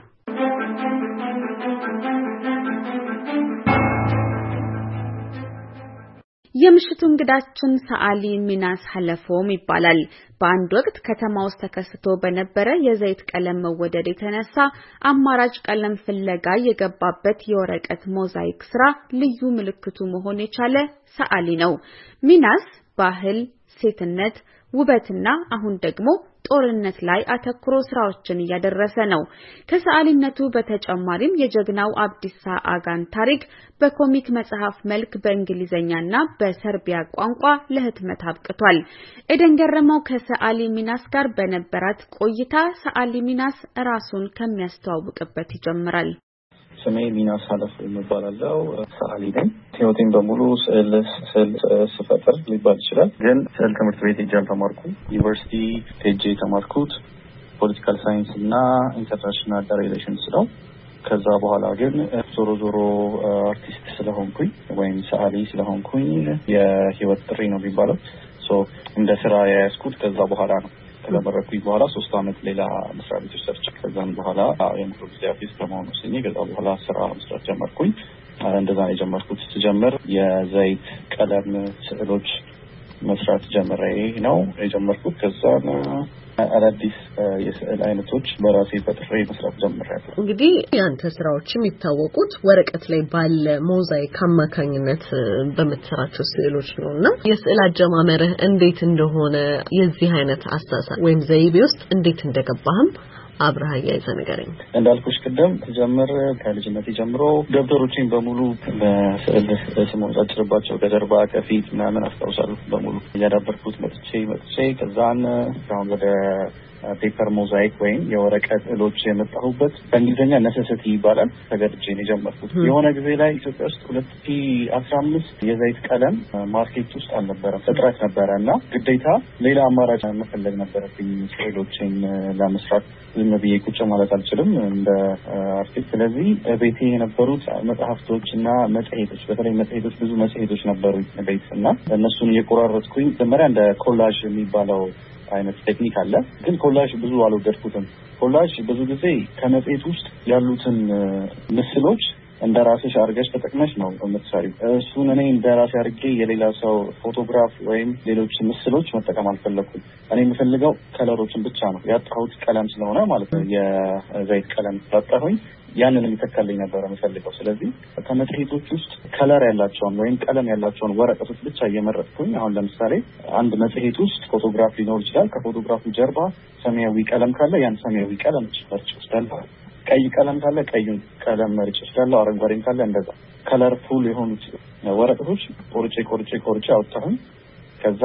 የምሽቱ እንግዳችን ሰዓሊ ሚናስ ሐለፎም ይባላል። በአንድ ወቅት ከተማ ውስጥ ተከስቶ በነበረ የዘይት ቀለም መወደድ የተነሳ አማራጭ ቀለም ፍለጋ የገባበት የወረቀት ሞዛይክ ስራ ልዩ ምልክቱ መሆን የቻለ ሰዓሊ ነው። ሚናስ ባህል፣ ሴትነት፣ ውበትና አሁን ደግሞ ጦርነት ላይ አተኩሮ ስራዎችን እያደረሰ ነው። ከሰዓሊነቱ በተጨማሪም የጀግናው አብዲሳ አጋን ታሪክ በኮሚክ መጽሐፍ መልክ በእንግሊዘኛና በሰርቢያ ቋንቋ ለህትመት አብቅቷል። ኤደን ገረመው ከሰዓሊ ሚናስ ጋር በነበራት ቆይታ ሰዓሊ ሚናስ ራሱን ከሚያስተዋውቅበት ይጀምራል። ስሜ ሚናስ ሀለፍ እባላለሁ። ሰዓሊ ነኝ። ህይወቴን በሙሉ ስዕል ስፈጥር ሊባል ይችላል። ግን ስዕል ትምህርት ቤት ሄጄ አልተማርኩም። ዩኒቨርሲቲ ሄጄ የተማርኩት ፖለቲካል ሳይንስ እና ኢንተርናሽናል ሪሌሽንስ ነው። ከዛ በኋላ ግን ዞሮ አርቲስት ስለሆንኩኝ ወይም ሰዓሊ ስለሆንኩኝ የህይወት ጥሪ ነው የሚባለው እንደ ስራ ያያዝኩት ከዛ በኋላ ነው። ከተመረኩኝ በኋላ 3 አመት ሌላ መስሪያ ቤት ሰርቼ ከዛን በኋላ የሙሉ ጊዜ አርቲስት ከመሆኑ ስኝ ከዛ በኋላ ስራ መስራት ጀመርኩኝ። እንደዛ ነው የጀመርኩት። ስጀምር የዘይት ቀለም ስዕሎች መስራት ጀምሬ ነው የጀመርኩት። ከዛ አዳዲስ የስዕል አይነቶች በራሴ ፈጥሬ መስራት ጀምሬያለሁ። እንግዲህ ያንተ ስራዎች የሚታወቁት ወረቀት ላይ ባለ ሞዛይክ አማካኝነት በመሰራቸው ስዕሎች ነውና የስዕል አጀማመርህ እንዴት እንደሆነ የዚህ አይነት አስተሳሰብ ወይም ዘይቤ ውስጥ እንዴት እንደገባህም አብረሃ ያይዘህ ንገረኝ። እንዳልኩሽ ቅድም ጀምር ከልጅነቴ ጀምሮ ደብተሮቼን በሙሉ በስዕል ስሞች አጭርባቸው ከጀርባ ከፊት ምናምን አስታውሳለሁ። በሙሉ ያዳበርኩት መጥቼ ከዛን አሁን ወደ ፔፐር ሞዛይክ ወይም የወረቀት ስዕሎች የመጣሁበት በእንግሊዝኛ ነሰሲቲ ይባላል። ተገድጄ ነው የጀመርኩት። የሆነ ጊዜ ላይ ኢትዮጵያ ውስጥ 2015 የዘይት ቀለም ማርኬት ውስጥ አልነበረም፣ እጥረት ነበረና ግዴታ ሌላ አማራጭ መፈለግ ነበረብኝ ስዕሎችን ለመስራት። ዝም ብዬ ቁጭ ማለት አልችልም እንደ አርቲስት። ስለዚህ ቤቴ የነበሩት መጽሐፍቶች እና መጽሔቶች፣ በተለይ መጽሔቶች ብዙ መጽሔቶች ነበሩ ቤት እና እነሱን እየቆራረጥኩኝ መጀመሪያ እንደ ኮላጅ የሚባለው አይነት ቴክኒክ አለ። ግን ኮላጅ ብዙ አልወደድኩትም። ኮላጅ ብዙ ጊዜ ከመጽሔት ውስጥ ያሉትን ምስሎች እንደራስሽ አድርገሽ ተጠቅመሽ ነው የምትሰሪው። እሱን እኔ እንደራሴ አድርጌ የሌላ ሰው ፎቶግራፍ ወይም ሌሎች ምስሎች መጠቀም አልፈለኩም። እኔ የምፈልገው ከለሮችን ብቻ ነው። ያጣሁት ቀለም ስለሆነ ማለት ነው የዘይት ቀለም ያጣሁኝ ያንን የሚተካልኝ ነበር የምፈልገው። ስለዚህ ከመጽሔቶች ውስጥ ከለር ያላቸውን ወይም ቀለም ያላቸውን ወረቀቶች ብቻ እየመረጥኩኝ አሁን ለምሳሌ አንድ መጽሔት ውስጥ ፎቶግራፍ ሊኖር ይችላል። ከፎቶግራፉ ጀርባ ሰማያዊ ቀለም ካለ ያን ሰማያዊ ቀለም መርጬ ወስዳለሁ። ቀይ ቀለም ካለ ቀዩን ቀለም መርጬ ወስዳለሁ። አረንጓዴም ካለ እንደዛ ከለርፉል የሆኑት ወረቀቶች ቆርጬ አውጥተን ከዛ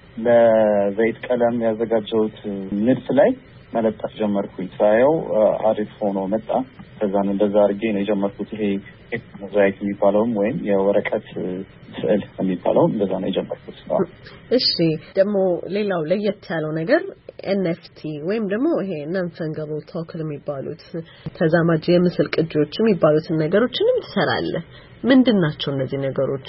ለዘይት ቀለም ያዘጋጀሁት ንድፍ ላይ መለጠፍ ጀመርኩኝ። ሳየው አሪፍ ሆኖ መጣ። ከዛን እንደዛ አድርጌ ነው የጀመርኩት። ይሄ ሞዛይክ የሚባለውም ወይም የወረቀት ስዕል የሚባለው እንደዛ ነው የጀመርኩት። እሺ፣ ደግሞ ሌላው ለየት ያለው ነገር NFT ወይም ደግሞ ይሄ ነን ፈንገብል ቶክን የሚባሉት ተዛማጅ የምስል ቅጂዎች የሚባሉትን ነገሮችንም ትሰራለህ። ምንድናቸው እነዚህ ነገሮች?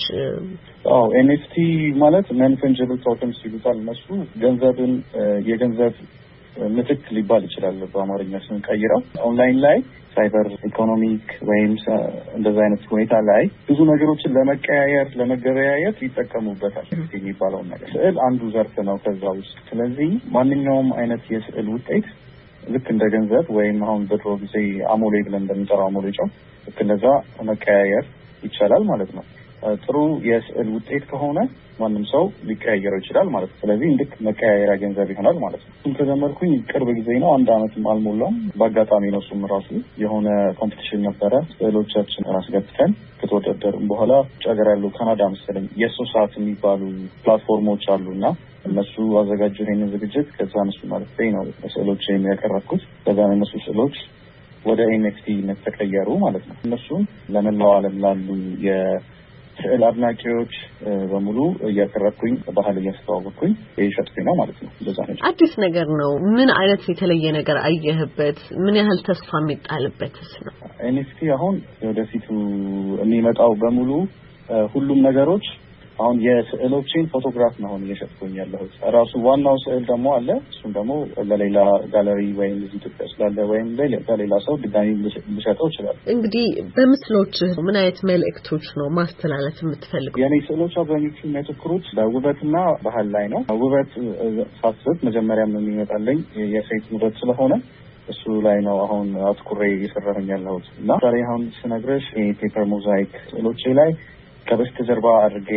NFT ማለት ነን ፈንገብል ቶክንስ ይሉታል እነሱ። ገንዘብን የገንዘብ ምትክ ሊባል ይችላል በአማርኛ ስንቀይረው። ኦንላይን ላይ ሳይበር ኢኮኖሚክ ወይም እንደዛ አይነት ሁኔታ ላይ ብዙ ነገሮችን ለመቀያየር ለመገበያየት ይጠቀሙበታል የሚባለው ነገር። ስዕል አንዱ ዘርፍ ነው ከዛ ውስጥ። ስለዚህ ማንኛውም አይነት የስዕል ውጤት ልክ እንደ ገንዘብ ወይም አሁን በድሮ ጊዜ አሞሌ ብለን እንደምንጠራው አሞሌ ጨው ልክ እንደዛ መቀያየር ይቻላል ማለት ነው። ጥሩ የስዕል ውጤት ከሆነ ማንም ሰው ሊቀያየረው ይችላል ማለት ነው። ስለዚህ ልክ መቀያየሪያ ገንዘብ ይሆናል ማለት ነው። እሱን ከጀመርኩኝ ቅርብ ጊዜ ነው፣ 1 አመትም አልሞላውም። በአጋጣሚ ነው እሱም ራሱ የሆነ ኮምፒቲሽን ነበረ። ስዕሎቻችን አስገብተን ከተወዳደርን በኋላ ውጭ ሀገር ያሉ ካናዳ መሰለኝ የሶሳት የሚባሉ ፕላትፎርሞች አሉና እነሱ አዘጋጁ ይሄንን ዝግጅት። ከዛ እነሱ ማለት ነው ስዕሎች የሚያቀርቡት ከዛ እነሱ ስዕሎች ወደ NFT ተቀየሩ ማለት ነው። እነሱን ለመላው ዓለም ላሉ የስዕል አድናቂዎች በሙሉ እያቀረብኩኝ ባህል እያስተዋወቅኩኝ እየሸጥኩኝ ነው ማለት ነው። እንደዛ ነው። አዲስ ነገር ነው። ምን አይነት የተለየ ነገር አየህበት? ምን ያህል ተስፋ የሚጣልበትስ ነው? NFT አሁን ወደፊቱ የሚመጣው በሙሉ ሁሉም ነገሮች አሁን የስዕሎችን ፎቶግራፍ ነው እየሸጥኩኝ ያለሁት። ራሱ ዋናው ስዕል ደግሞ አለ። እሱም ደግሞ ለሌላ ጋለሪ ወይም እዚህ ኢትዮጵያ ስላለ ወይም ለሌላ ሰው ድጋሚ ልሸጠው ይችላል። እንግዲህ በምስሎች ምን አይነት መልእክቶች ነው ማስተላለፍ የምትፈልገው? የኔ ስዕሎች አብዛኞቹ የሚያተኩሩት በውበትና ባህል ላይ ነው። ውበት ሳስብ መጀመሪያም የሚመጣልኝ የሴት ውበት ስለሆነ እሱ ላይ ነው አሁን አትኩሬ እየሰራሁኝ ያለሁት እና ዛሬ አሁን ስነግርሽ የፔፐር ሞዛይክ ስዕሎቼ ላይ ከበስተጀርባ አድርጌ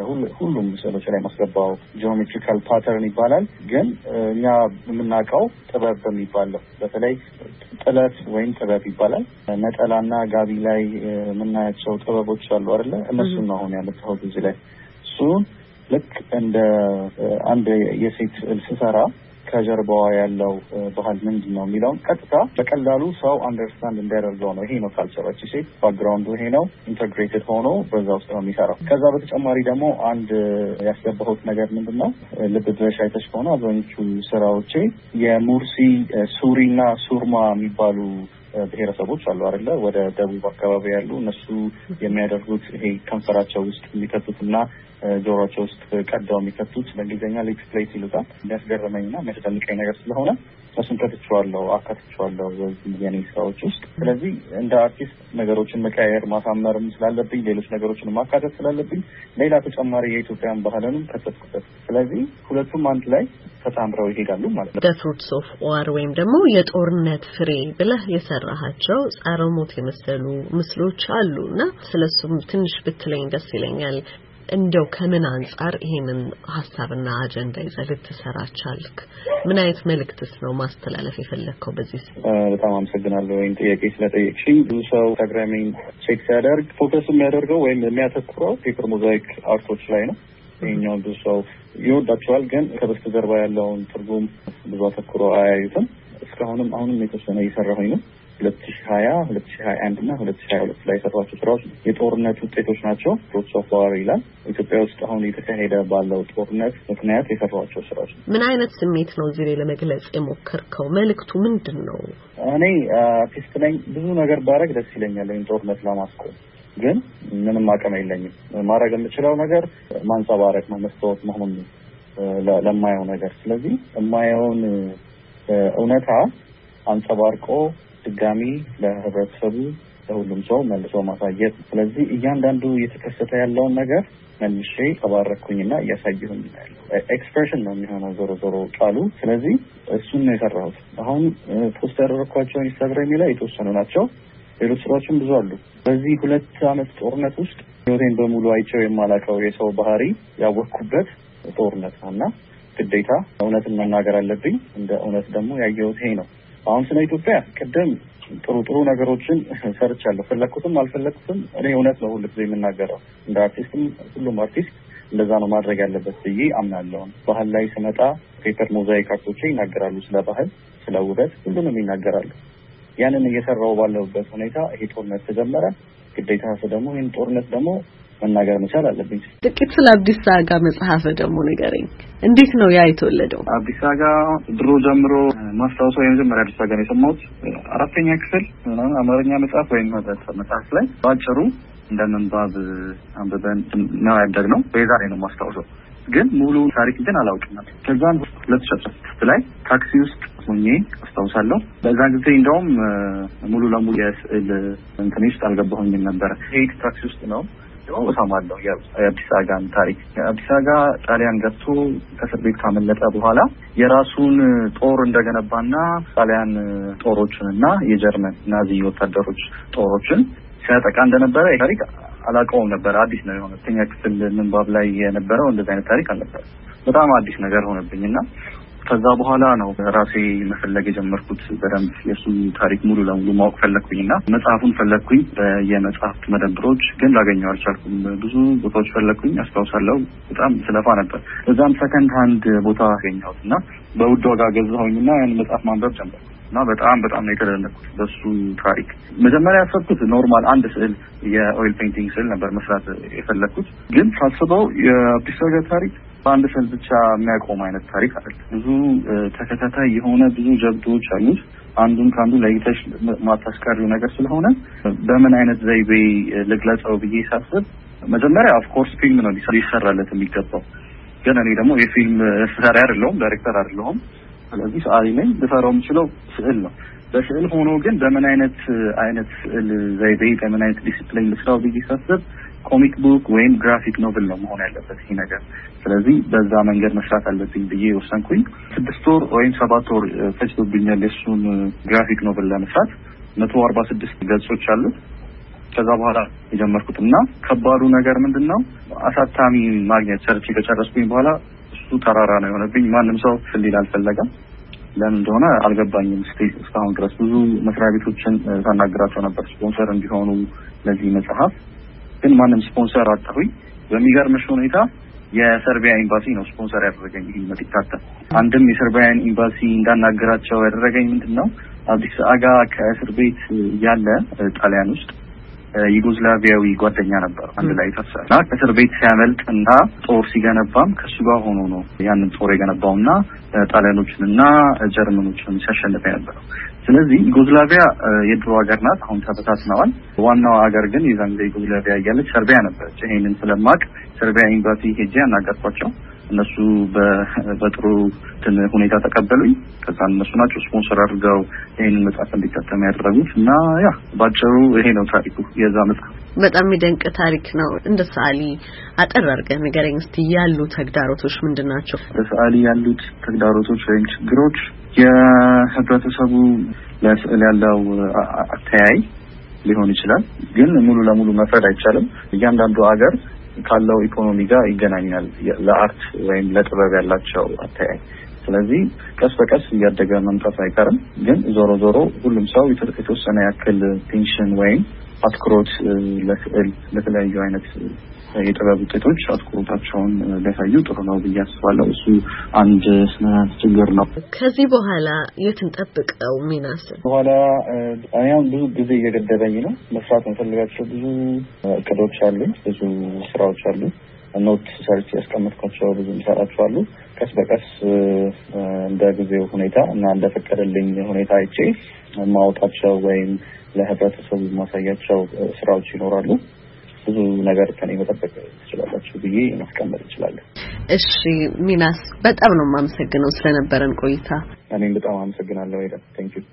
ሁሉም ስዕሎች ላይ ማስገባው ጂኦሜትሪካል ፓተርን ይባላል። ግን እኛ የምናውቀው ጥበብ በሚባለው በተለይ ጥለት ወይም ጥበብ ይባላል። ነጠላና ጋቢ ላይ የምናያቸው ጥበቦች አሉ አይደለ? እነሱን ነው አሁን ያመጣሁት እዚህ ላይ። እሱ ልክ እንደ አንድ የሴት ስሰራ ከጀርባዋ ያለው ባህል ምንድነው የሚለው ቀጥታ በቀላሉ ሰው አንደርስታንድ እንዲያደርገው ነው። ይሄ ነው ካልቸራችን ሴት ባክግራውንዱ ይሄ ነው ኢንተግሬትድ ሆኖ በዛ ውስጥ ነው የሚሰራው። ከዛ በተጨማሪ ደግሞ አንድ ያስገባሁት ነገር ምንድነው ልብ ብለሽ አይተሽ ከሆነ አብዛኞቹ ስራዎቼ የሙርሲ ሱሪና ሱርማ የሚባሉ ብሔረሰቦች አሉ አይደለ? ወደ ደቡብ አካባቢ ያሉ እነሱ የሚያደርጉት ይሄ ከንፈራቸው ውስጥ የሚከቱትና ጆሮአቸው ውስጥ ቀዳው የሚከቱት በእንግሊዝኛ ሊፕ ፕሌት ይሉታል። የሚያስገርመኝና የሚያስደንቀኝ ነገር ስለሆነ እሱን አካትቼዋለሁ በዚህ የኔ ስራዎች ውስጥ። ስለዚህ እንደ አርቲስት ነገሮችን መቀየር ማሳመርም ስላለብኝ ሌሎች ነገሮችን ማካተት ስላለብኝ ሌላ ተጨማሪ የኢትዮጵያን ባህልንም ከተስኩበት። ስለዚህ ሁለቱም አንድ ላይ ተጣምረው ይሄዳሉ ማለት ነው። The Fruits of War ወይም ደግሞ የጦርነት ፍሬ ብለህ የሰራሃቸው ጸረ ሞት የመሰሉ ምስሎች አሉና ስለሱም ትንሽ ብትለኝ ደስ ይለኛል። እንደው ከምን አንፃር ይሄንን ሐሳብና አጀንዳ ይዘህ ልትሰራ ቻልክ? ምን አይነት መልእክትስ ነው ማስተላለፍ የፈለከው በዚህ? በጣም አመሰግናለሁ ወይም ጥያቄ ስለጠየቅሽኝ። ብዙ ሰው ኢንስታግራሜን ቼክ ሲያደርግ ፎከስ የሚያደርገው ወይም የሚያተኩረው ፔፐር ሞዛይክ አርቶች ላይ ነው። ይሄኛው ብዙ ሰው ይወዳቸዋል፣ ግን ከበስተጀርባ ያለውን ትርጉም ብዙ አተኩሮ አያዩትም። እስካሁንም አሁንም የተወሰነ እየሰራሁኝ ነው። 2020 2021 እና 2022 ላይ የሰራኋቸው ስራዎች የጦርነት ውጤቶች ናቸው። ፍሩትስ ኦፍ ዋር ይላል። ኢትዮጵያ ውስጥ አሁን እየተካሄደ ባለው ጦርነት ምክንያት የሰራኋቸው ስራዎች። ምን አይነት ስሜት ነው እዚህ ላይ ለመግለጽ የሞከርከው? መልእክቱ ምንድነው? እኔ አርቲስት ነኝ። ብዙ ነገር ባረግ ደስ ይለኛል ይሄን ጦርነት ለማስቆም፣ ግን ምንም አቅም የለኝም። ማድረግ የምችለው ነገር ማንጸባረቅ ነው፣ መስታወት መሆን ለማየው ነገር። ስለዚህ የማየውን እውነታ አንጸባርቆ ድጋሚ ለህብረተሰቡ ለሁሉም ሰው መልሶ ማሳየት። ስለዚህ እያንዳንዱ እየተከሰተ ያለውን ነገር መልሼ ተባረኩኝና እያሳየሁኝ ያለው ኤክስፕሬሽን ነው የሚሆነው ዞሮ ቃሉ። ስለዚህ እሱን ነው የሰራሁት። አሁን ፖስት ያደረኳቸው ኢንስታግራም ላይ የተወሰኑ ናቸው። ሌሎች ስራዎችም ብዙ አሉ። በዚህ 2 አመት ጦርነት ውስጥ ህይወቴን በሙሉ አይቼው የማላውቀው የሰው ባህሪ ያወቅኩበት ጦርነት ነውና ግዴታ እውነትን መናገር አለብኝ። እንደ እውነት ደግሞ ያየሁት ይሄ ነው። አሁን ስለ ኢትዮጵያ ቀደም ጥሩ ነገሮችን ሰርቻለሁ። ፈለኩትም አልፈለኩትም እኔ እውነት ነው ሁሉ ጊዜ የምናገረው። እንደ አርቲስትም ሁሉም አርቲስት እንደዛ ነው ማድረግ ያለበት ብዬ አምናለሁ። ባህል ላይ ስመጣ ፔፐር ሞዛይክ አርቶች ይናገራሉ፣ ስለ ባህል፣ ስለ ውበት ሁሉንም ይናገራሉ። ያንን እየሰራው ባለሁበት ሁኔታ ይሄ ጦርነት ተጀመረ። ግዴታ ደግሞ ይሄን ጦርነት ደግሞ መናገር መቻል አለብኝ። ጥቂት ስለ አብዲሳ አጋ መጽሐፍ ደግሞ ንገረኝ። እንዴት ነው ያ የተወለደው? አብዲሳ አጋ ድሮ ጀምሮ ማስታወሰው የመጀመሪያ አብዲሳ አጋ ነው የሰማሁት 4ኛ ክፍል አማርኛ መጽሐፍ ወይም መጽሐፍ ላይ ባጭሩ እንደምንባብ አንብበን ነው ያደግነው። በዛሬ ነው ማስታወሰው፣ ግን ሙሉ ታሪክ ግን አላውቅም ነበር። ከዛን 2016 ላይ ታክሲ ውስጥ ሆኜ አስታውሳለሁ። በዛ ጊዜ እንደውም ሙሉ ለሙሉ የስዕል እንትን ውስጥ አልገባሁኝም ነበር። ሄድ ታክሲ ውስጥ ነው እሰማለሁ የአብዲሳ አጋን ታሪክ። አብዲሳ አጋ ጣሊያን ገብቶ ከእስር ቤት ካመለጠ በኋላ የራሱን ጦር እንደገነባና ጣሊያን ጦሮችንና የጀርመን ናዚ ወታደሮች ጦሮችን ሲያጠቃ እንደነበረ ታሪክ አላውቀውም ነበር። አዲስ ነው የሆነ 10ኛ ክፍል ምንባብ ላይ የነበረው እንደዚህ አይነት ታሪክ አልነበረ። በጣም አዲስ ነገር ሆነብኝና ከዛ በኋላ ነው ራሴ መፈለግ የጀመርኩት። በደንብ የሱ ታሪክ ሙሉ ለሙሉ ማወቅ ፈለኩኝና መጽሐፉን ፈለኩኝ በየመጽሐፍት መደብሮች፣ ግን ላገኘው አልቻልኩም። ብዙ ቦታዎች ፈለኩኝ አስታውሳለሁ። በጣም ስለፋ ነበር። እዛም ሰከንድ ሃንድ ቦታ አገኘሁትና በውድ ዋጋ ገዛሁኝና ያን መጽሐፍ ማንበብ ጀመርኩ እና በጣም ነው የተደነቅኩት በሱ ታሪክ። መጀመሪያ ያሰብኩት ኖርማል አንድ ስዕል የኦይል ፔይንቲንግ ስዕል ነበር መስራት የፈለኩት፣ ግን ሳስበው የአብዲሳ አጋ ታሪክ በአንድ ስዕል ብቻ የሚያቆም አይነት ታሪክ አይደለም። ብዙ ተከታታይ የሆነ ብዙ ጀብዶች አሉት። አንዱን ካንዱ ለይተሽ ማታስቀሪው ነገር ስለሆነ በምን አይነት ዘይቤ ልግለጸው ብዬ ሳስብ መጀመሪያ ኦፍ ኮርስ ፊልም ነው ሊሰራለት የሚገባው። ግን እኔ ደግሞ የፊልም ሰሪ አይደለሁም፣ ዳይሬክተር አይደለሁም። ስለዚህ ሰዓሊ ነኝ። ልሰራው የምችለው ስዕል ነው። በስዕል ሆኖ ግን በምን አይነት ስዕል ዘይቤ በምን አይነት ዲሲፕሊን ልስራው ብዬ ሳስብ ኮሚክ ቡክ ወይም ግራፊክ ኖቨል ነው መሆን ያለበት ይሄ ነገር። ስለዚህ በዛ መንገድ መስራት አለብኝ ብዬ ወሰንኩኝ። 6 ወር ወይም 7 ወር ፈጅቶብኛል የሱን ግራፊክ ኖቨል ለመስራት። 146 ገጾች አሉት። ከዛ በኋላ የጀመርኩትና ከባዱ ነገር ምንድነው አሳታሚ ማግኘት ሰርች ከጨረስኩኝ በኋላ እሱ ተራራ ነው የሆነብኝ። ማንም ሰው ፍሊል አልፈለገም። ለምን እንደሆነ አልገባኝም። እስካሁን ድረስ ብዙ መስሪያ ቤቶችን ታናግራቸው ነበር ስፖንሰር እንዲሆኑ ለዚህ መጽሐፍ፣ ግን ማንም ስፖንሰር አጣሁኝ። በሚገርምሽ ሁኔታ የሰርቢያ ኤምባሲ ነው ስፖንሰር ያደረገኝ ይሄን መጥታታ። አንድም የሰርቢያን ኤምባሲ እንዳናገራቸው ያደረገኝ ምንድነው አዲስ አጋ ከእስር ቤት ያለ ጣሊያን ውስጥ ዩጎዝላቪያዊ ጓደኛ ነበር አንድ ላይ ተፈሰና ከእስር ቤት ሲያመልጥና ጦር ሲገነባም ከሱ ጋር ሆኖ ነው ያንን ጦር የገነባውና ጣሊያኖችንና ጀርመኖችን ሲያሸንፍ የነበረው። ስለዚህ ዩጎዝላቪያ የድሮ ሀገር ናት፣ አሁን ተበታትነዋል። ዋናው ሀገር ግን የዛን ጊዜ ዩጎዝላቪያ ያለች ሰርቢያ ነበረች። ይሄንን ስለማቅ ሰርቢያ ኤምባሲ ሄጄ አናገርኳቸው። እነሱ በጥሩ ሁኔታ ተቀበሉኝ። ከዛ እነሱ ናቸው ስፖንሰር አድርገው ይሄንን መጽሐፍ እንዲታተም ያደረጉት እና ያ ባጭሩ ይሄ ነው ታሪኩ የዛ መጽሐፍ። በጣም የሚደንቅ ታሪክ ነው። እንደ ሰዓሊ አጠር አድርገህ ንገረኝ እስቲ ያሉ ተግዳሮቶች ምንድናቸው? እንደ ሰዓሊ ያሉት ተግዳሮቶች ወይም ችግሮች የህብረተሰቡ ለስዕል ያለው አተያይ ሊሆን ይችላል፣ ግን ሙሉ ለሙሉ መፍረድ አይቻልም። እያንዳንዱ ሀገር ካለው ኢኮኖሚ ጋር ይገናኛል ለአርት ወይም ለጥበብ ያላቸው አተያይ። ስለዚህ ቀስ በቀስ እያደገ መምጣት አይቀርም፣ ግን ዞሮ ዞሮ ሁሉም ሰው የተወሰነ ያክል ቴንሽን ወይም አትኩሮት ለስዕል ለተለያዩ አይነት የጥበብ ውጤቶች አትኩሮታቸውን ሊያሳዩ ጥሩ ነው ብዬ አስባለሁ። እሱ አንድ ችግር ነው። ከዚህ በኋላ የት እንጠብቀው ሚናስ? በኋላ አሁን ብዙ ጊዜ እየገደበኝ ነው። መስራት እንፈልጋቸው ብዙ እቅዶች አሉ፣ ብዙ ስራዎች አሉ። ኖት ሰርች ያስቀመጥኳቸው ብዙ ምሰራቸው አሉ። ቀስ በቀስ እንደ ጊዜው ሁኔታ እና እንደ ፈቀደልኝ ሁኔታ አይቼ ማውጣቸው ወይም ለህብረተሰቡ ማሳያቸው ስራዎች ይኖራሉ። ብዙ ነገር ከኔ መጠበቅ ትችላላችሁ ብዬ ማስቀመጥ እችላለሁ። እሺ ሚናስ፣ በጣም ነው የማመሰግነው ስለነበረን ቆይታ። እኔም በጣም አመሰግናለሁ። አይደል ቴንክ ዩ።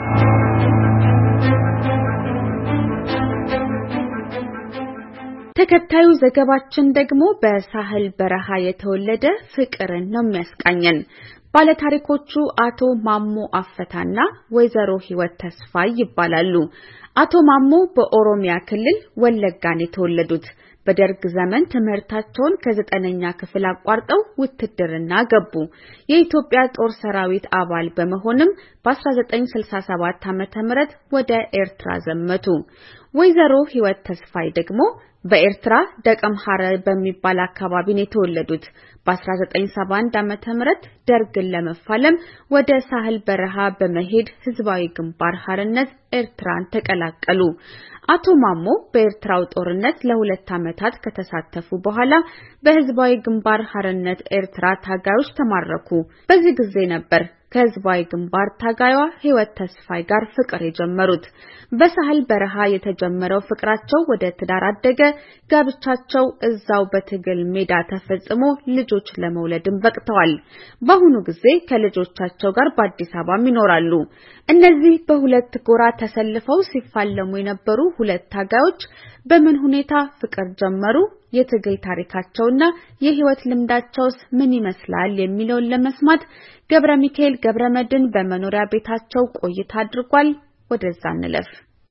ተከታዩ ዘገባችን ደግሞ በሳህል በረሃ የተወለደ ፍቅርን ነው የሚያስቃኘን። ባለታሪኮቹ አቶ ማሞ አፈታና ወይዘሮ ህይወት ተስፋይ ይባላሉ። አቶ ማሞ በኦሮሚያ ክልል ወለጋን የተወለዱት በደርግ ዘመን ትምህርታቸውን ከ9ኛ ክፍል አቋርጠው ውትድርና ገቡ። የኢትዮጵያ ጦር ሰራዊት አባል በመሆንም በ1967 ዓ.ም ወደ ኤርትራ ዘመቱ። ወይዘሮ ህይወት ተስፋይ ደግሞ በኤርትራ ደቀምሐረ በሚባል አካባቢ ነው የተወለዱት። በ1971 ዓ.ም ደርግን ለመፋለም ወደ ሳህል በረሃ በመሄድ ህዝባዊ ግንባር ሐርነት ኤርትራን ተቀላቀሉ። አቶ ማሞ በኤርትራው ጦርነት ለ2 ዓመታት ከተሳተፉ በኋላ በህዝባዊ ግንባር ሐርነት ኤርትራ ታጋዮች ተማረኩ። በዚህ ጊዜ ነበር ከህዝባዊ ግንባር ታጋዩዋ ህይወት ተስፋይ ጋር ፍቅር የጀመሩት። በሳህል በረሃ የተጀመረው ፍቅራቸው ወደ ትዳር አደገ። ጋብቻቸው እዛው በትግል ሜዳ ተፈጽሞ ልጆች ለመውለድም በቅተዋል። በአሁኑ ጊዜ ከልጆቻቸው ጋር በአዲስ አበባ ይኖራሉ። እነዚህ በሁለት ጎራ ተሰልፈው ሲፋለሙ የነበሩ ሁለት ታጋዮች በምን ሁኔታ ፍቅር ጀመሩ? የትግል ታሪካቸውና የህይወት ልምዳቸውስ ምን ይመስላል የሚለውን ለመስማት ገብረ ሚካኤል ገብረመድን በመኖሪያ ቤታቸው ቆይታ አድርጓል። ወደዛ እንለፍ።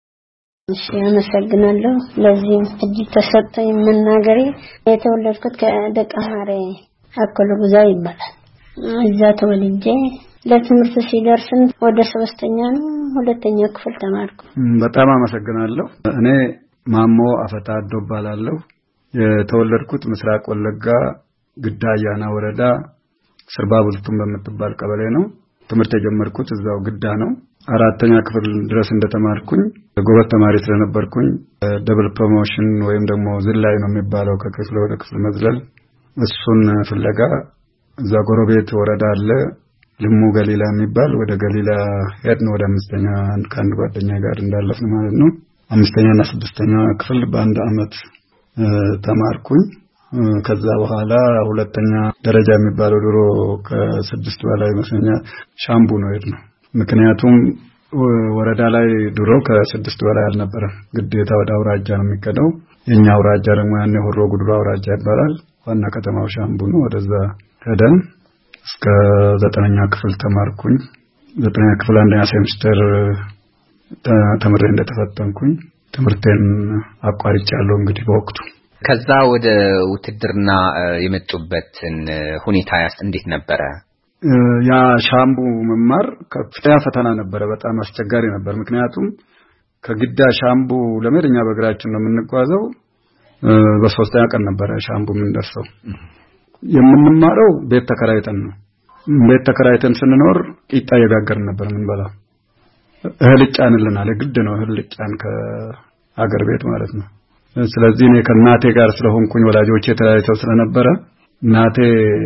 እሺ አመሰግናለሁ። ለዚህ እድል ተሰጠኝ መናገሬ። የተወለድኩት ከደቀምሐረ አኮሎ ጉዛው ይባላል። እዛ ተወልጄ ለትምህርት ሲደርስን ወደ 3ኛ ነው 2ኛ ክፍል ተማርኩ። በጣም አመሰግናለሁ። እኔ ማሞ አፈታ አዶባላለሁ። የተወለድኩት ምስራቅ ወለጋ ግዳያና ወረዳ ስርባ ቡልቱም በምትባል ቀበሌ ነው። ትምህርት የጀመርኩት እዛው ግዳ ነው። 4ኛ ክፍል ድረስ እንደተማርኩኝ ጎበዝ ተማሪ ስለነበርኩኝ ደብል ፕሮሞሽን ወይም ደግሞ ዝላይ ነው የሚባለው ከክፍል ወደ ክፍል መዝለል፣ እሱን ፍለጋ እዛ ጎረቤት ወረዳ አለ ልሙ ገሊላ የሚባል ወደ ገሊላ ሄድን። ወደ 5ኛ ከአንድ ጓደኛ ጋር እንዳለፍን ማለት ነው። 5ኛና 6ኛ ክፍል በአንድ አመት ተማርኩኝ። ከዛ በኋላ 2ኛ ደረጃ የሚባለው ድሮ ከ6 በላይ መስለኛል ሻምቡ ነው ሄድነው። ምክንያቱም ወረዳ ላይ ድሮ ከ6 በላይ አልነበረም። ግዴታ ወደ አውራጃ ነው የሚቀደው። የኛ አውራጃ ደግሞ ያኔ ሆሮ ጉድሩ አውራጃ ይባላል። ዋና ከተማው ሻምቡ ነው። ወደዛ ሄደን እስከ 9ኛ ክፍል ተማርኩኝ። 9ኛ ክፍል አንደኛ ሴሚስተር ተምሬ እንደተፈተንኩኝ ትምህርቴን አቋርጫለሁ እንግዲህ በወቅቱ። ከዛ ወደ ውትድርና የመጡበትን ሁኔታ እንዴት ነበረ? ያ ሻምቡ መማር ከፍተኛ ፈተና ነበረ። በጣም አስቸጋሪ ነበር። ምክንያቱም ከግዳ ሻምቡ ለመደኛ በእግራችን ነው የምንጓዘው። በሶስተኛ ቀን ነበር ሻምቡ የምንደርሰው። የምንማረው ቤት ተከራይተን ነው። ቤት ተከራይተን ስንኖር ቂጣ እየጋገርን ነበር የምንበላው። እህል ጫንልናል። ግድ ነው እህል ጫን ከአገር ቤት ማለት ነው። ስለዚህ እኔ ከናቴ ጋር ስለሆንኩኝ ወላጆቼ ተለያይተው ስለነበረ እናቴ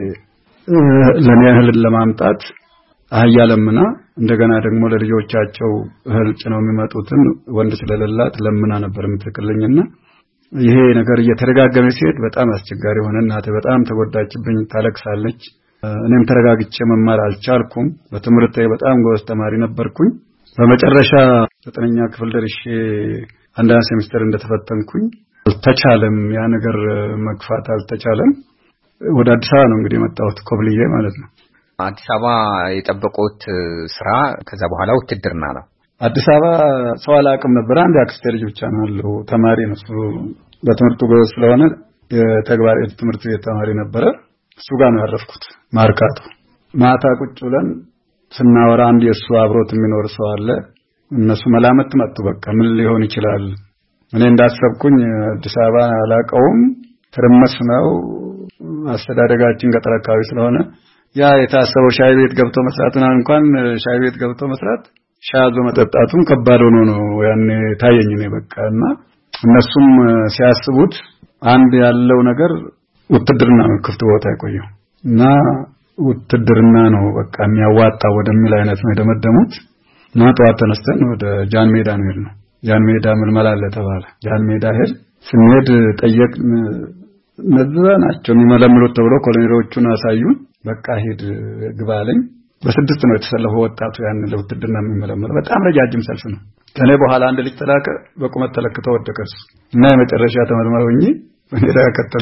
ለኔ እህል ለማምጣት አህያ ለምና እንደገና ደግሞ ለልጆቻቸው እህል ጭነው የሚመጡትን ወንድ ስለሌላት ለምና ነበር የምትልክልኝና ይሄ ነገር እየተደጋገመ ሲሄድ በጣም አስቸጋሪ ሆነ። እናቴ በጣም ተጎዳችብኝ፣ ታለቅሳለች። እኔም ተረጋግቼ መማር አልቻልኩም። በትምህርቴ በጣም ጎበዝ ተማሪ ነበርኩኝ። በመጨረሻ 9ኛ ክፍል ደርሼ አንደኛ ሴሚስተር እንደተፈተንኩኝ አልተቻለም። ያ ነገር መግፋት አልተቻለም። ወደ አዲስ አበባ ነው እንግዲህ የመጣሁት ኮብልዬ ማለት ነው። አዲስ አበባ የጠበቁት ስራ ከዛ በኋላ ውትድርና ነው። አዲስ አበባ ሰው አላውቅም ነበር። አንድ አክስቴ ልጅ ብቻ ነው ያለው። ተማሪ ነው እሱ። በትምህርቱ ጎበዝ ስለሆነ የተግባር ትምህርት ቤት ተማሪ ነበረ። እሱ ጋር ነው ያረፍኩት ማርካቶ። ማታ ቁጭ ብለን ስናወራ አንድ የሱ አብሮት የሚኖር ሰው አለ። እነሱ መላመት መጡ። በቃ ምን ሊሆን ይችላል? እኔ እንዳሰብኩኝ አዲስ አበባ አላውቀውም። ትርምስ ነው። አስተዳደጋችን ገጠር አካባቢ ስለሆነ ያ የታሰበው ሻይ ቤት ገብቶ መስራትና እንኳን ሻይ ቤት ገብቶ መስራት ሻዞ መጠጣቱም ከባድ ሆኖ ነው ያኔ ታየኝ ነው በቃና እነሱም ሲያስቡት አንድ ያለው ነገር ውትድርና ነው ክፍት ቦታ አይቆየው እና ውትድርና ነው በቃ የሚያዋጣ ወደሚል አይነት ነው የደመደሙት። እና ጠዋት ተነስተን ወደ ጃን ሜዳ ነው የሄድነው። ጃን ሜዳ ምልመላ አለ ተባለ። ጃን ሜዳ ሄድ ስንሄድ ጠየቅን። እነዛ ናቸው የሚመለምሉት ተብሎ ኮሎኔሎቹን አሳዩን። በቃ ሄድ ግባለኝ። በስድስት ነው የተሰለፈው ወጣቱ ያን ለውትድርና የሚመለመል። በጣም ረጃጅም ሰልፍ ነው። ከኔ በኋላ አንድ ልጅ ተላከ። በቁመት ተለክተው ወደቀስ እና የመጨረሻ ተመልማውኝ በኔዳ ከተመ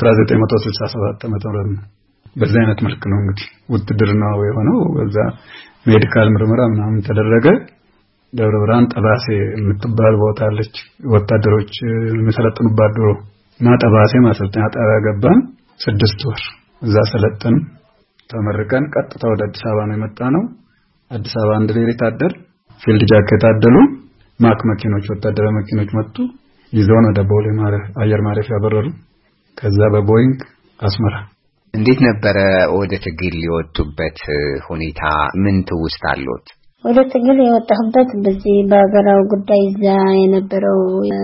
1967 ዓመተ ምህረት ነው። በዛ አይነት መልክ ነው እንግዲህ ውትድርናው የሆነው። በዛ ሜዲካል ምርመራ ምናምን ተደረገ። ደብረ ብርሃን ጠባሴ የምትባል ቦታ አለች ወታደሮች የሚሰለጥኑባት ድሮ እና ጠባሴ ማሰልጠኛ ጣቢያ ገባን። 6 ወር እዛ ሰለጠን። ተመረቀን። ቀጥታ ወደ አዲስ አበባ ነው የመጣነው። አዲስ አበባ አንድ ሌሊት አደር። ፊልድ ጃኬት አደሉ። ማክ መኪኖች ወታደራዊ መኪኖች መጡ። ይዘውን ወደ ቦሌ አየር ማረፊያ በረሩ። ከዛ በቦይንግ አስመራ። እንዴት ነበረ ወደ ትግል የወጡበት ሁኔታ? ምን ትውስታ አለዎት? ወደ ትግል የወጣሁበት በዚህ በሀገራዊ ጉዳይ እዛ የነበረው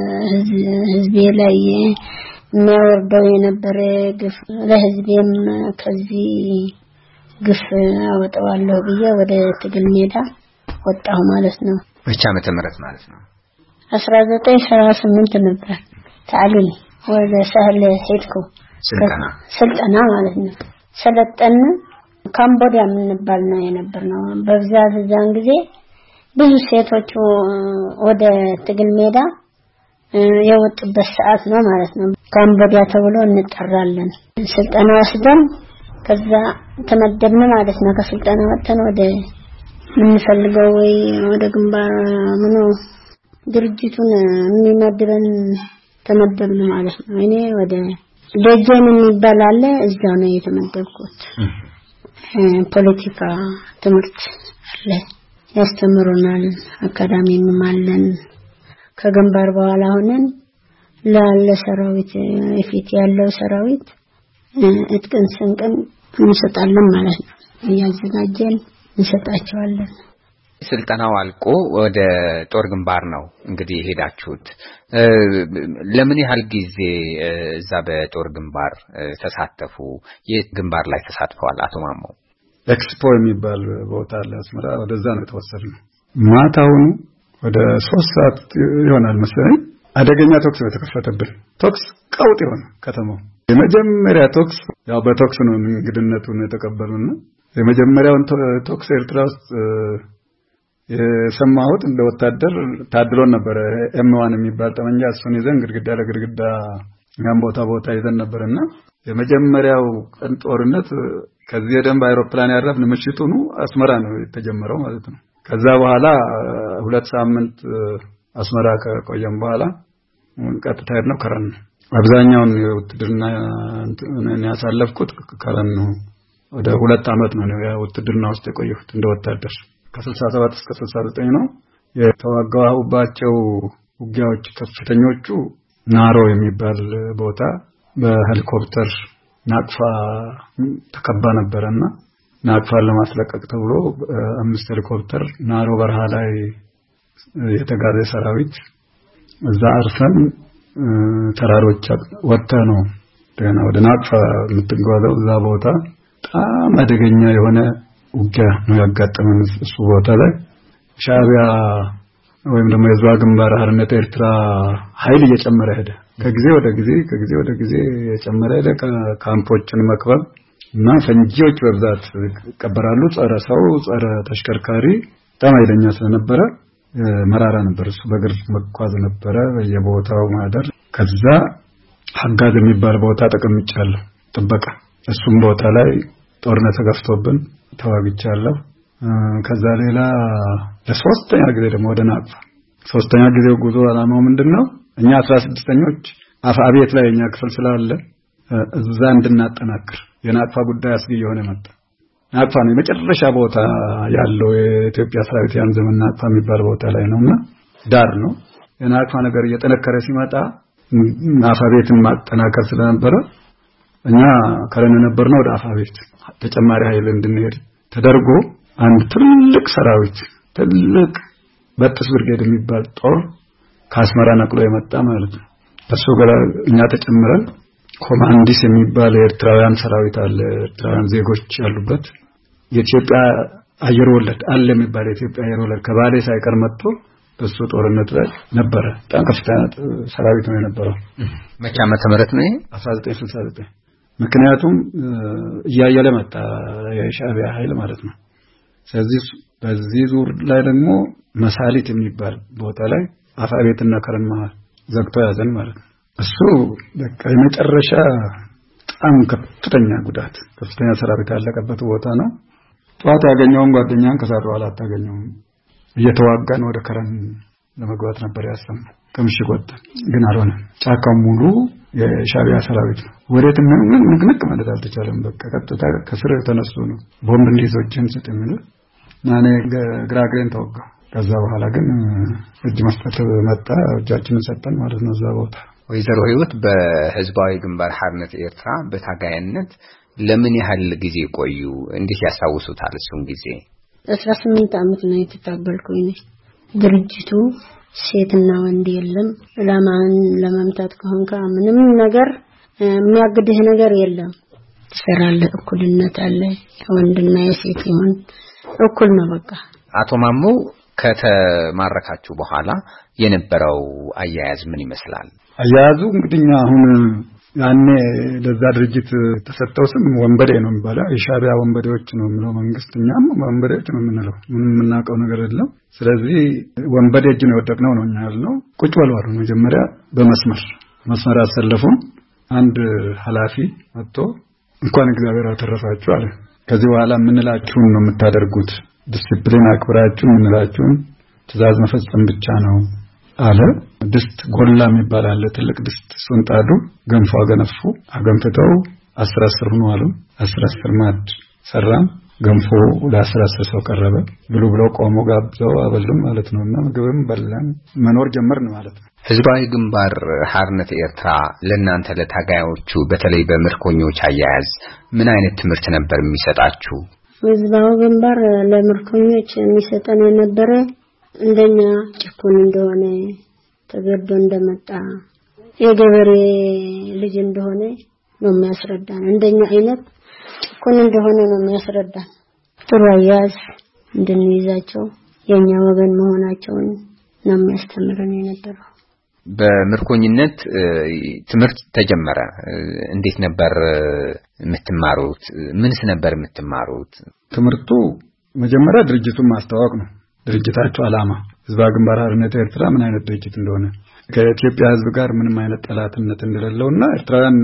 ህዝቤ ላይ የሚያወርደው የነበረ ግፍ ለህዝቤም ከዚህ ግፍ አወጣዋለሁ ብዬ ወደ ትግል ሜዳ ወጣሁ ማለት ነው። ብቻ ዓመተ ምህረት ማለት ነው 1978 ነበር። ታሊም ወደ ሳህል ሄድኩ ስልጠና ማለት ነው። ሰለጠን ካምቦዲያ የምንባል ነው የነበርነው። በብዛት እዛን ጊዜ ብዙ ሴቶች ወደ ትግል ሜዳ የወጡበት ሰዓት ነው ማለት ነው። ካምቦዲያ ተብሎ እንጠራለን። ስልጠና ወስደን ከዛ ተመደብን ማለት ነው። ከስልጠና ወጥተን ወደ ምንፈልገው ወይ ወደ ግንባር ምኑ ድርጅቱን የሚመድበን ተመደብን ማለት ነው። እኔ ወደ ደጀን የሚባል አለ እዛው ነው የተመደብኩት። ፖለቲካ ትምህርት አለ ያስተምሩናል። አካዳሚም አለን። ከግንባር በኋላ ሆነን ላለ ሰራዊት እፊት ያለው ሰራዊት እጥቅን ስንቅን እንሰጣለን ማለት ነው። እያዘጋጀን እንሰጣቸዋለን። ስልጠናው አልቆ ወደ ጦር ግንባር ነው እንግዲህ ሄዳችሁት። ለምን ያህል ጊዜ እዛ በጦር ግንባር ተሳተፉ? የት ግንባር ላይ ተሳትፈዋል አቶ ማሞ? ኤክስፖ የሚባል ቦታ አለ አስመራ። ወደዛ ነው የተወሰድነው። ማታውን ወደ 3 ሰዓት ይሆናል መሰለኝ አደገኛ ተኩስ የተከፈተብን። ተኩስ ቀውጥ ይሆነ ከተማው። የመጀመሪያ ተኩስ ያው በተኩስ ነው እንግድነቱን የተቀበሉና የመጀመሪያውን ተኩስ ኤርትራ ውስጥ የሰማሁት እንደ ወታደር ታድሎን ነበር። M1 የሚባል ጠመንጃ እሱን ይዘን ግድግዳ ለግድግዳ ያን ቦታ ይዘን ነበርና የመጀመሪያው ቀን ጦርነት ከዚህ ደንብ አይሮፕላን ያረፍን ምሽቱኑ አስመራ ነው የተጀመረው ማለት ነው። ከዛ በኋላ 2 ሳምንት አስመራ ከቆየን በኋላ ቀጥታ ሄድነው ከረን። አብዛኛውን የውትድርና ያሳለፍኩት ከረን ነው። ወደ 2 ዓመት ነው የውትድርና ውስጥ የቆየሁት እንደ ወታደር። ከ67 እስከ 69 ነው የተዋጋሁባቸው ውጊያዎች። ከፍተኞቹ ናሮ የሚባል ቦታ በሄሊኮፕተር ናቅፋ ተከባ ነበርና ናቅፋን ለማስለቀቅ ተብሎ 5 ሄሊኮፕተር ናሮ በረሃ ላይ የተጋዘ ሰራዊት እዛ አርፈን ተራሮች ወጥተን ነው ደህና ወደ ናቅፋ የምትጓዘው። እዛ ቦታ በጣም አደገኛ የሆነ ውጊያ ነው ያጋጠመን። እሱ ቦታ ላይ ሻዕቢያ ወይም ደግሞ የዝዋ ግንባር ሓርነት ኤርትራ ኃይል እየጨመረ ሄደ። ከጊዜ ወደ ጊዜ የጨመረ ሄደ። ካምፖችን መክበብ እና ፈንጂዎች በብዛት ይቀበራሉ። ጸረ ሰው ጸረ ተሽከርካሪ በጣም ኃይለኛ ስለነበረ መራራ ነበር። እሱ በእግር መጓዝ ነበረ በየቦታው ማደር። ከዛ ሐጋዝ የሚባል ቦታ ተቀምጫለሁ ጥበቃ። እሱም ቦታ ላይ ጦርነት ተገፍቶብን ተዋግቻለሁ። ከዛ ሌላ ለሶስተኛ ጊዜ ደግሞ ወደ ናቅፋ። ሶስተኛ ጊዜ ጉዞ አላማው ምንድነው? እኛ 16ኞች አብየት ላይ እኛ ክፍል ስላለ እዛ እንድናጠናክር የናቅፋ ጉዳይ አስጊ የሆነ መጣ። ናቅፋ ነው የመጨረሻ ቦታ ያለው የኢትዮጵያ ሰራዊት ያን ዘመን ናቅፋ የሚባል ቦታ ላይ ነውና ዳር ነው። የናቅፋ ነገር እየጠነከረ ሲመጣ አብየትን ማጠናከር ስለነበረ እኛ ከረን ነበርነው ወደ አብየት ተጨማሪ ኃይል እንድንሄድ ተደርጎ አንድ ትልቅ ሰራዊት ትልቅ በጥስ ብርጌድ የሚባል ጦር ከአስመራ ነቅሎ የመጣ ማለት ነው። እሱ ጋር እኛ ተጨምረን ኮማንዲስ የሚባል የኤርትራውያን ሰራዊት አለ። ኤርትራውያን ዜጎች ያሉበት የኢትዮጵያ አየር ወለድ አለ የሚባል የኢትዮጵያ አየር ወለድ ከባሌ ሳይቀር መጥቶ በሱ ጦርነት ላይ ነበረ። በጣም ከፍተኛ ሰራዊት ነው የነበረው። መቼ ዓመተ ምህረት ነው? 1969። ምክንያቱም እያየለ መጣ የሻዕቢያ ኃይል ማለት ነው። ስለዚህ በዚህ ዙር ላይ ደግሞ መሳሊት የሚባል ቦታ ላይ አብየትና ከረን መሃል ዘግቶ ያዘን ማለት ነው። እሱ በቃ የመጨረሻ በጣም ከፍተኛ ጉዳት ከፍተኛ ሰራዊት ያለቀበት ቦታ ነው። ጧት ያገኘውን ጓደኛን ከሰዓት በኋላ አታገኘውም። እየተዋጋን ወደ ከረን ለመግባት ነበር ያሰብነው። ከምሽግ ወጣን ግን አልሆነም። ጫካው ሙሉ የሻዕቢያ ሰራዊት ነው። ወዴት ንቅንቅ ማለት አልተቻለም። በቃ ቀጥታ ከስር ተነሱ ነው ቦምብ እንዲይዞችን ስለሚሉ ማኔ ግራግሬን ተወጋ። ከዛ በኋላ ግን እጅ መስጠት መጣ። እጃችንን ሰጠን ማለት ነው እዛ ቦታ። ወይዘሮ ህይወት በህዝባዊ ግንባር ሓርነት ኤርትራ በታጋይነት ለምን ያህል ጊዜ ቆዩ? እንዴት ያስታውሱታል እሱን ጊዜ? 18 ዓመት ነው የተታገልኩኝ። ድርጅቱ ሴትና ወንድ የለም። ለማን ለመምታት ከሆንካ ምንም ነገር የሚያግድህ ነገር የለም። ስራለ እኩልነት አለ። ወንድና የሴት ይሁን እኩል ነው በቃ። አቶ ማሞ ከተማረካችሁ በኋላ የነበረው አያያዝ ምን ይመስላል? አያያዙ እንግዲህ አሁን ያኔ ለዛ ድርጅት ተሰጠው ስም ወንበዴ ነው የሚባለው። የሻዕቢያ ወንበዴዎች ነው የሚለው መንግስት። እኛም ወንበዴዎች ነው የምንለው። ምንም የምናውቀው ነገር የለም። ስለዚህ ወንበዴ እጅ ነው የወደቅነው ነው እኛ ያልነው። ቁጭ በሏል። መጀመሪያ በመስመር አሰለፉን። አንድ ኃላፊ መጥቶ እንኳን እግዚአብሔር አተረፋችሁ አለ። ከዚህ በኋላ የምንላችሁን ነው የምታደርጉት። ዲሲፕሊን አክብራችሁ የምንላችሁን ትእዛዝ መፈጸም ብቻ ነው አለ። ድስት ጎላ የሚባል አለ ትልቅ ድስት። እሱን ጣዱ። ገንፎ አገነፉ። አገንፍተው 10 ሆኖ አሉ። 10 ማድ ሰራም። ገንፎ ለ10 ሰው ቀረበ። ብሉ ብለው ቆሞ ጋብዘው አበሉም ማለት ነውና ምግብም በላን መኖር ጀመርን ማለት ነው። ህዝባዊ ግንባር ሓርነት ኤርትራ ለእናንተ ለታጋዮቹ በተለይ በምርኮኞች አያያዝ ምን አይነት ትምህርት ነበር የሚሰጣችሁ? ህዝባዊ ግንባር ለምርኮኞች የሚሰጠን የነበረ እንደኛ ጭቁን እንደሆነ ተገዶ እንደመጣ የገበሬ ልጅ እንደሆነ ነው የሚያስረዳን። እንደኛ አይነት ጭቁን እንደሆነ ነው የሚያስረዳን። ጥሩ አያያዝ እንድንይዛቸው የኛ ወገን መሆናቸውን ነው የሚያስተምረን የነበረው። በምርኮኝነት ትምህርት ተጀመረ። እንዴት ነበር የምትማሩት? ምንስ ነበር የምትማሩት? ትምህርቱ መጀመሪያ ድርጅቱን ማስተዋወቅ ነው። ድርጅታቸው ዓላማ ህዝባዊ ግንባር ሓርነት ኤርትራ ምን አይነት ድርጅት እንደሆነ ከኢትዮጵያ ህዝብ ጋር ምንም አይነት ጠላትነት እንደሌለውና ኤርትራውያን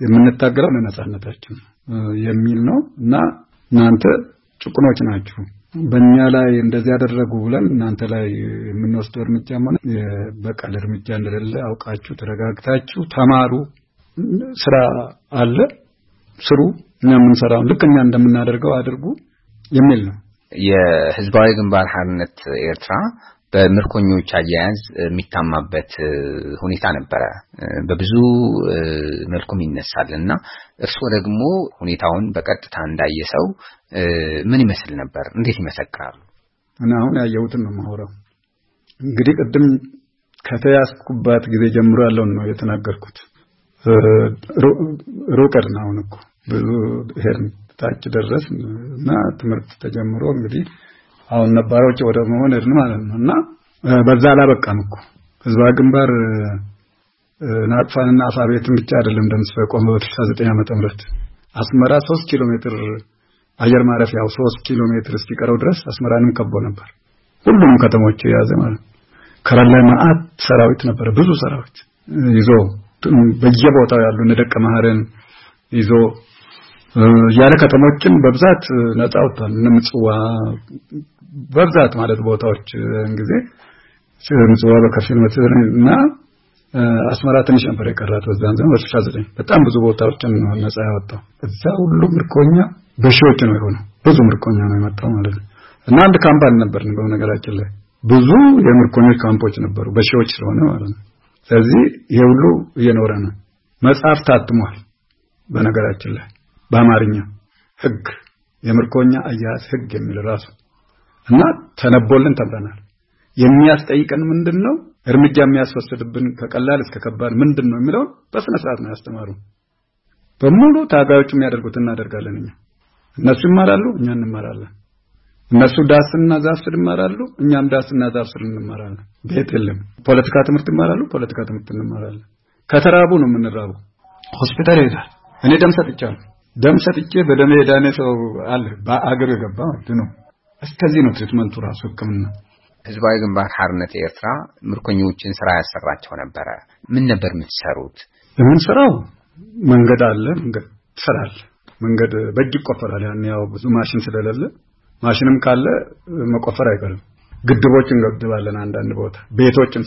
የምንታገለው ለነጻነታችን የሚል ነው እና እናንተ ጭቁኖች ናችሁ፣ በእኛ ላይ እንደዚህ ያደረጉ ብለን እናንተ ላይ የምንወስደው እርምጃ ማለት በቀል እርምጃ እንደሌለ አውቃችሁ ተረጋግታችሁ ተማሩ፣ ስራ አለ ስሩ፣ እኛ የምንሰራው ልክ እኛ እንደምናደርገው አድርጉ የሚል ነው። የህዝባዊ ግንባር ሓርነት ኤርትራ በምርኮኞች አያያዝ የሚታማበት ሁኔታ ነበረ፣ በብዙ መልኩም ይነሳልና እርስዎ ደግሞ ሁኔታውን በቀጥታ እንዳየሰው ምን ይመስል ነበር? እንዴት ይመሰክራሉ? እና አሁን ያየሁትን ነው የማወራው። እንግዲህ ቅድም ከተያዝኩበት ጊዜ ጀምሮ ያለውን ነው የተናገርኩት። ሩቀት ነው እኮ ብዙ ሄድን ታች ደረስና ትምህርት ተጀምሮ እንግዲህ አሁን ነባሮች ወደ መሆን ማለት ነውና በዛ አላበቃም እኮ ህዝባዊ ግንባር ናጥፋንና አፋቤትን ብቻ አይደለም ደምስ በቆመ በ19 ዓመተ ምህረት አስመራ 3 ኪሎ ሜትር አየር ማረፊያው 3 ኪሎ ሜትር እስኪቀረው ድረስ አስመራንም ከቦ ነበር። ሁሉም ከተሞች የያዘ ማለት ከራላይ ማአት ሰራዊት ነበር፣ ብዙ ሰራዊት ይዞ በየቦታው ያሉ እንደቀ ማህረን ይዞ ያለ ከተሞችን በብዛት ነፃ ወጥቷል። ምጽዋ በብዛት ማለት ቦታዎች እንግዲህ ምጽዋ በከፊል መጥተና አስመራ ትንሽ ነበር የቀራት በዛን ዘመን 19 በጣም ብዙ ቦታዎችን ነው ነፃ ያወጣው። እዛ ሁሉ ምርኮኛ በሺዎች ነው የሆነው፣ ብዙ ምርኮኛ ነው የመጣው ማለት ነው። እና አንድ ካምፓኒ ነበር ነው ነገራችን ላይ ብዙ የምርኮኞች ካምፖች ነበሩ በሺዎች ስለሆነ ማለት ነው። ስለዚህ ይሄ ሁሉ እየኖረ ነው። መጽሐፍ ታትሟል በነገራችን ላይ በአማርኛ ህግ የምርኮኛ አያያዝ ህግ የሚል ራሱ እና ተነቦልን ተብለናል። የሚያስጠይቀን ምንድነው እርምጃ የሚያስወስድብን ከቀላል እስከ ከባድ ምንድነው የሚለው በስነ ስርዓት ነው ያስተማሩ። በሙሉ ታጋዮቹ የሚያደርጉት እናደርጋለን እኛ። እነሱ ይማራሉ፣ እኛ እንማራለን። እነሱ ዳስና ዛፍ ስር ይማራሉ፣ እኛም ዳስና ዛፍ ስር እንማራለን። ቤት የለም። ፖለቲካ ትምህርት ይማራሉ፣ ፖለቲካ ትምህርት እንማራለን። ከተራቡ ነው የምንራበው። ሆስፒታል ይሄዳል። እኔ ደም ሰጥቻለሁ። ደም ሰጥቼ በደም የዳነ ሰው አለ በአገር የገባ ማለት ነው። እስከዚህ ነው ትሪትመንቱ ራሱ ህክምና። ህዝባዊ ግንባር ሓርነት ኤርትራ ምርኮኞችን ስራ ያሰራቸው ነበር። ምን ነበር የምትሰሩት? የምንሰራው መንገድ አለ፣ መንገድ ትሰራል። መንገድ በእጅ ይቆፈራል። ያን ያው ብዙ ማሽን ስለሌለ ማሽንም ካለ መቆፈር አይቀርም። ግድቦችን ገድባለን። አንዳንድ ቦታ ቤቶችን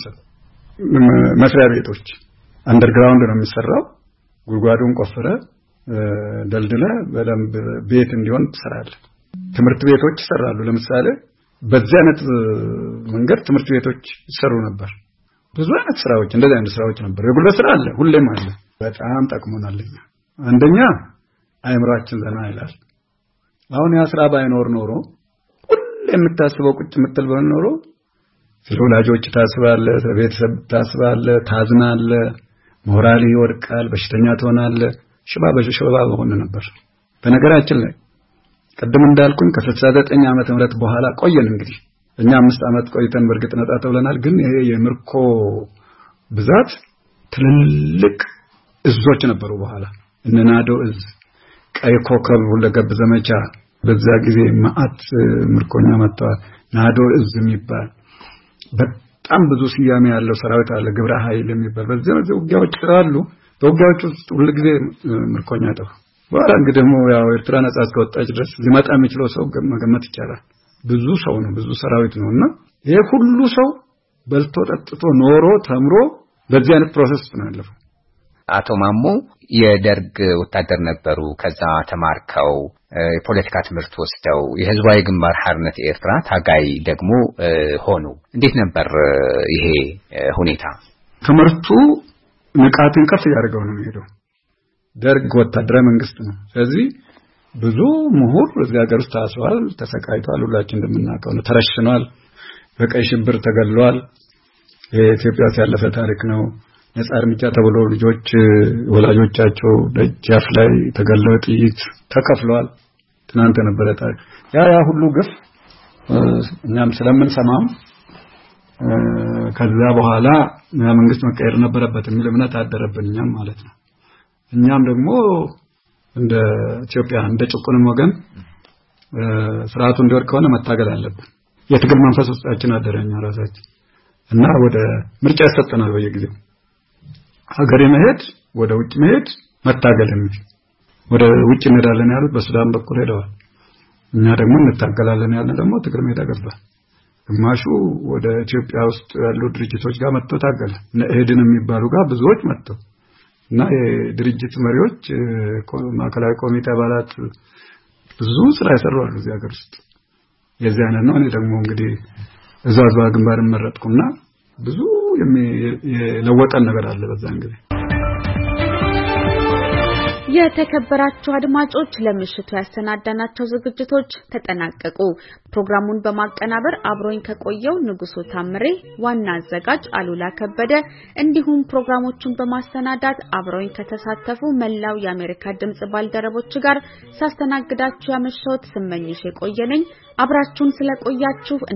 መስሪያ ቤቶች አንደርግራውንድ ነው የሚሰራው። ጉድጓዱን ቆፍረ ደልድለ በደንብ ቤት እንዲሆን ትሰራለህ። ትምህርት ቤቶች ይሰራሉ። ለምሳሌ በዚህ አይነት መንገድ ትምህርት ቤቶች ይሰሩ ነበር። ብዙ አይነት ስራዎች እንደዚህ አይነት ስራዎች ነበር። የጉልበት ስራ አለ፣ ሁሌም አለ። በጣም ጠቅሞናል። አንደኛ አይምራችን ዘና ይላል። አሁን ያ ስራ ባይኖር ኖሮ ሁሌ የምታስበው ቁጭ የምትል ባይኖር ኖሮ ስለወላጆች ታስባለህ፣ ቤተሰብ ታስባለህ፣ ታዝናለህ፣ ሞራል ይወድቃል፣ በሽተኛ ትሆናለህ። ሽባ ሆነ ነበር። በነገራችን ላይ ቀደም እንዳልኩኝ ከ69 ዓመተ ምህረት በኋላ ቆየን። እንግዲህ እኛ 5 ዓመት ቆይተን በርግጥ ነጣ ተብለናል። ግን ይሄ የምርኮ ብዛት ትልልቅ እዞች ነበሩ። በኋላ እነናዶ እዝ፣ ቀይ ኮከብ ሁለገብ ዘመቻ በዛ ጊዜ ማአት ምርኮኛ መጣ። ናዶ እዝ የሚባል በጣም ብዙ ስያሜ ያለው ሰራዊት አለ። ግብረ ኃይል የሚባል በዚህ ውጊያዎች አሉ። በውጊያዎች ውስጥ ሁሉ ጊዜ ምርኮኛ ጠፋ። በኋላ እንግዲህ ደግሞ ያው ኤርትራ ነጻ እስከወጣች ድረስ ሊመጣ የሚችለው ሰው መገመት ይቻላል። ብዙ ሰው ነው፣ ብዙ ሰራዊት ነውና ይሄ ሁሉ ሰው በልቶ ጠጥቶ ኖሮ ተምሮ በዚህ አይነት ፕሮሰስ ነው ያለፈው። አቶ ማሞ የደርግ ወታደር ነበሩ። ከዛ ተማርከው የፖለቲካ ትምህርት ወስደው የህዝባዊ ግንባር ሓርነት ኤርትራ ታጋይ ደግሞ ሆኑ። እንዴት ነበር ይሄ ሁኔታ? ትምህርቱ ንቃትን ከፍ ያደርገው ነው የሚሄደው። ደርግ ወታደራዊ መንግስት ነው። ስለዚህ ብዙ ምሁር እዚህ ሀገር ውስጥ ታስሯል፣ ተሰቃይቷል። ሁላችን እንደምናውቀው ነው። ተረሽኗል፣ በቀይ ሽብር ተገሏል። የኢትዮጵያ ያለፈ ታሪክ ነው። ነፃ እርምጃ ተብሎ ልጆች ወላጆቻቸው ደጃፍ ላይ ተገለው ጥይት ተከፍለዋል። ትናንት ነበረ ታሪክ። ያ ሁሉ ግፍ እኛም ስለምንሰማው ከዛ በኋላ መንግስት መቀየር ነበረበት የሚል እምነት አደረብን እኛም ማለት ነው። እኛም ደግሞ እንደ ኢትዮጵያ እንደ ጭቁንም ወገን ስርዓቱ እንዲወድቅ ከሆነ መታገል አለብን። የትግል መንፈስ ውስጣችን አደረኛ ራሳችን እና ወደ ምርጫ ያሰጠናል። በየጊዜው ሀገር መሄድ፣ ወደ ውጭ መሄድ፣ መታገል የሚል ወደ ውጭ እንሄዳለን ያሉት በሱዳን በኩል ሄደዋል። እኛ ደግሞ እንታገላለን ያለ ደግሞ ትግል ሜዳ ገባ። ግማሹ ወደ ኢትዮጵያ ውስጥ ያሉ ድርጅቶች ጋር መጥቶ ታገለ። ነኤድን የሚባሉ ጋር ብዙዎች መጥተው እና የድርጅት መሪዎች ማዕከላዊ ኮሚቴ አባላት ብዙ ስራ ያሰራሉ እዚህ ሀገር ውስጥ። የዚህ አይነት ነው። እኔ ደግሞ እንግዲህ እዛው ግንባር መረጥኩና ብዙ የለወጠን ነገር አለ በዛ እንግዲህ። የተከበራችሁ አድማጮች ለምሽቱ ያሰናዳናቸው ዝግጅቶች ተጠናቀቁ። ፕሮግራሙን በማቀናበር አብሮኝ ከቆየው ንጉሱ ታምሬ፣ ዋና አዘጋጅ አሉላ ከበደ እንዲሁም ፕሮግራሞቹን በማሰናዳት አብሮኝ ከተሳተፉ መላው የአሜሪካ ድምጽ ባልደረቦች ጋር ሳስተናግዳችሁ ያመሸሁት ስመኝሽ የቆየነኝ። አብራችሁን ስለቆያችሁ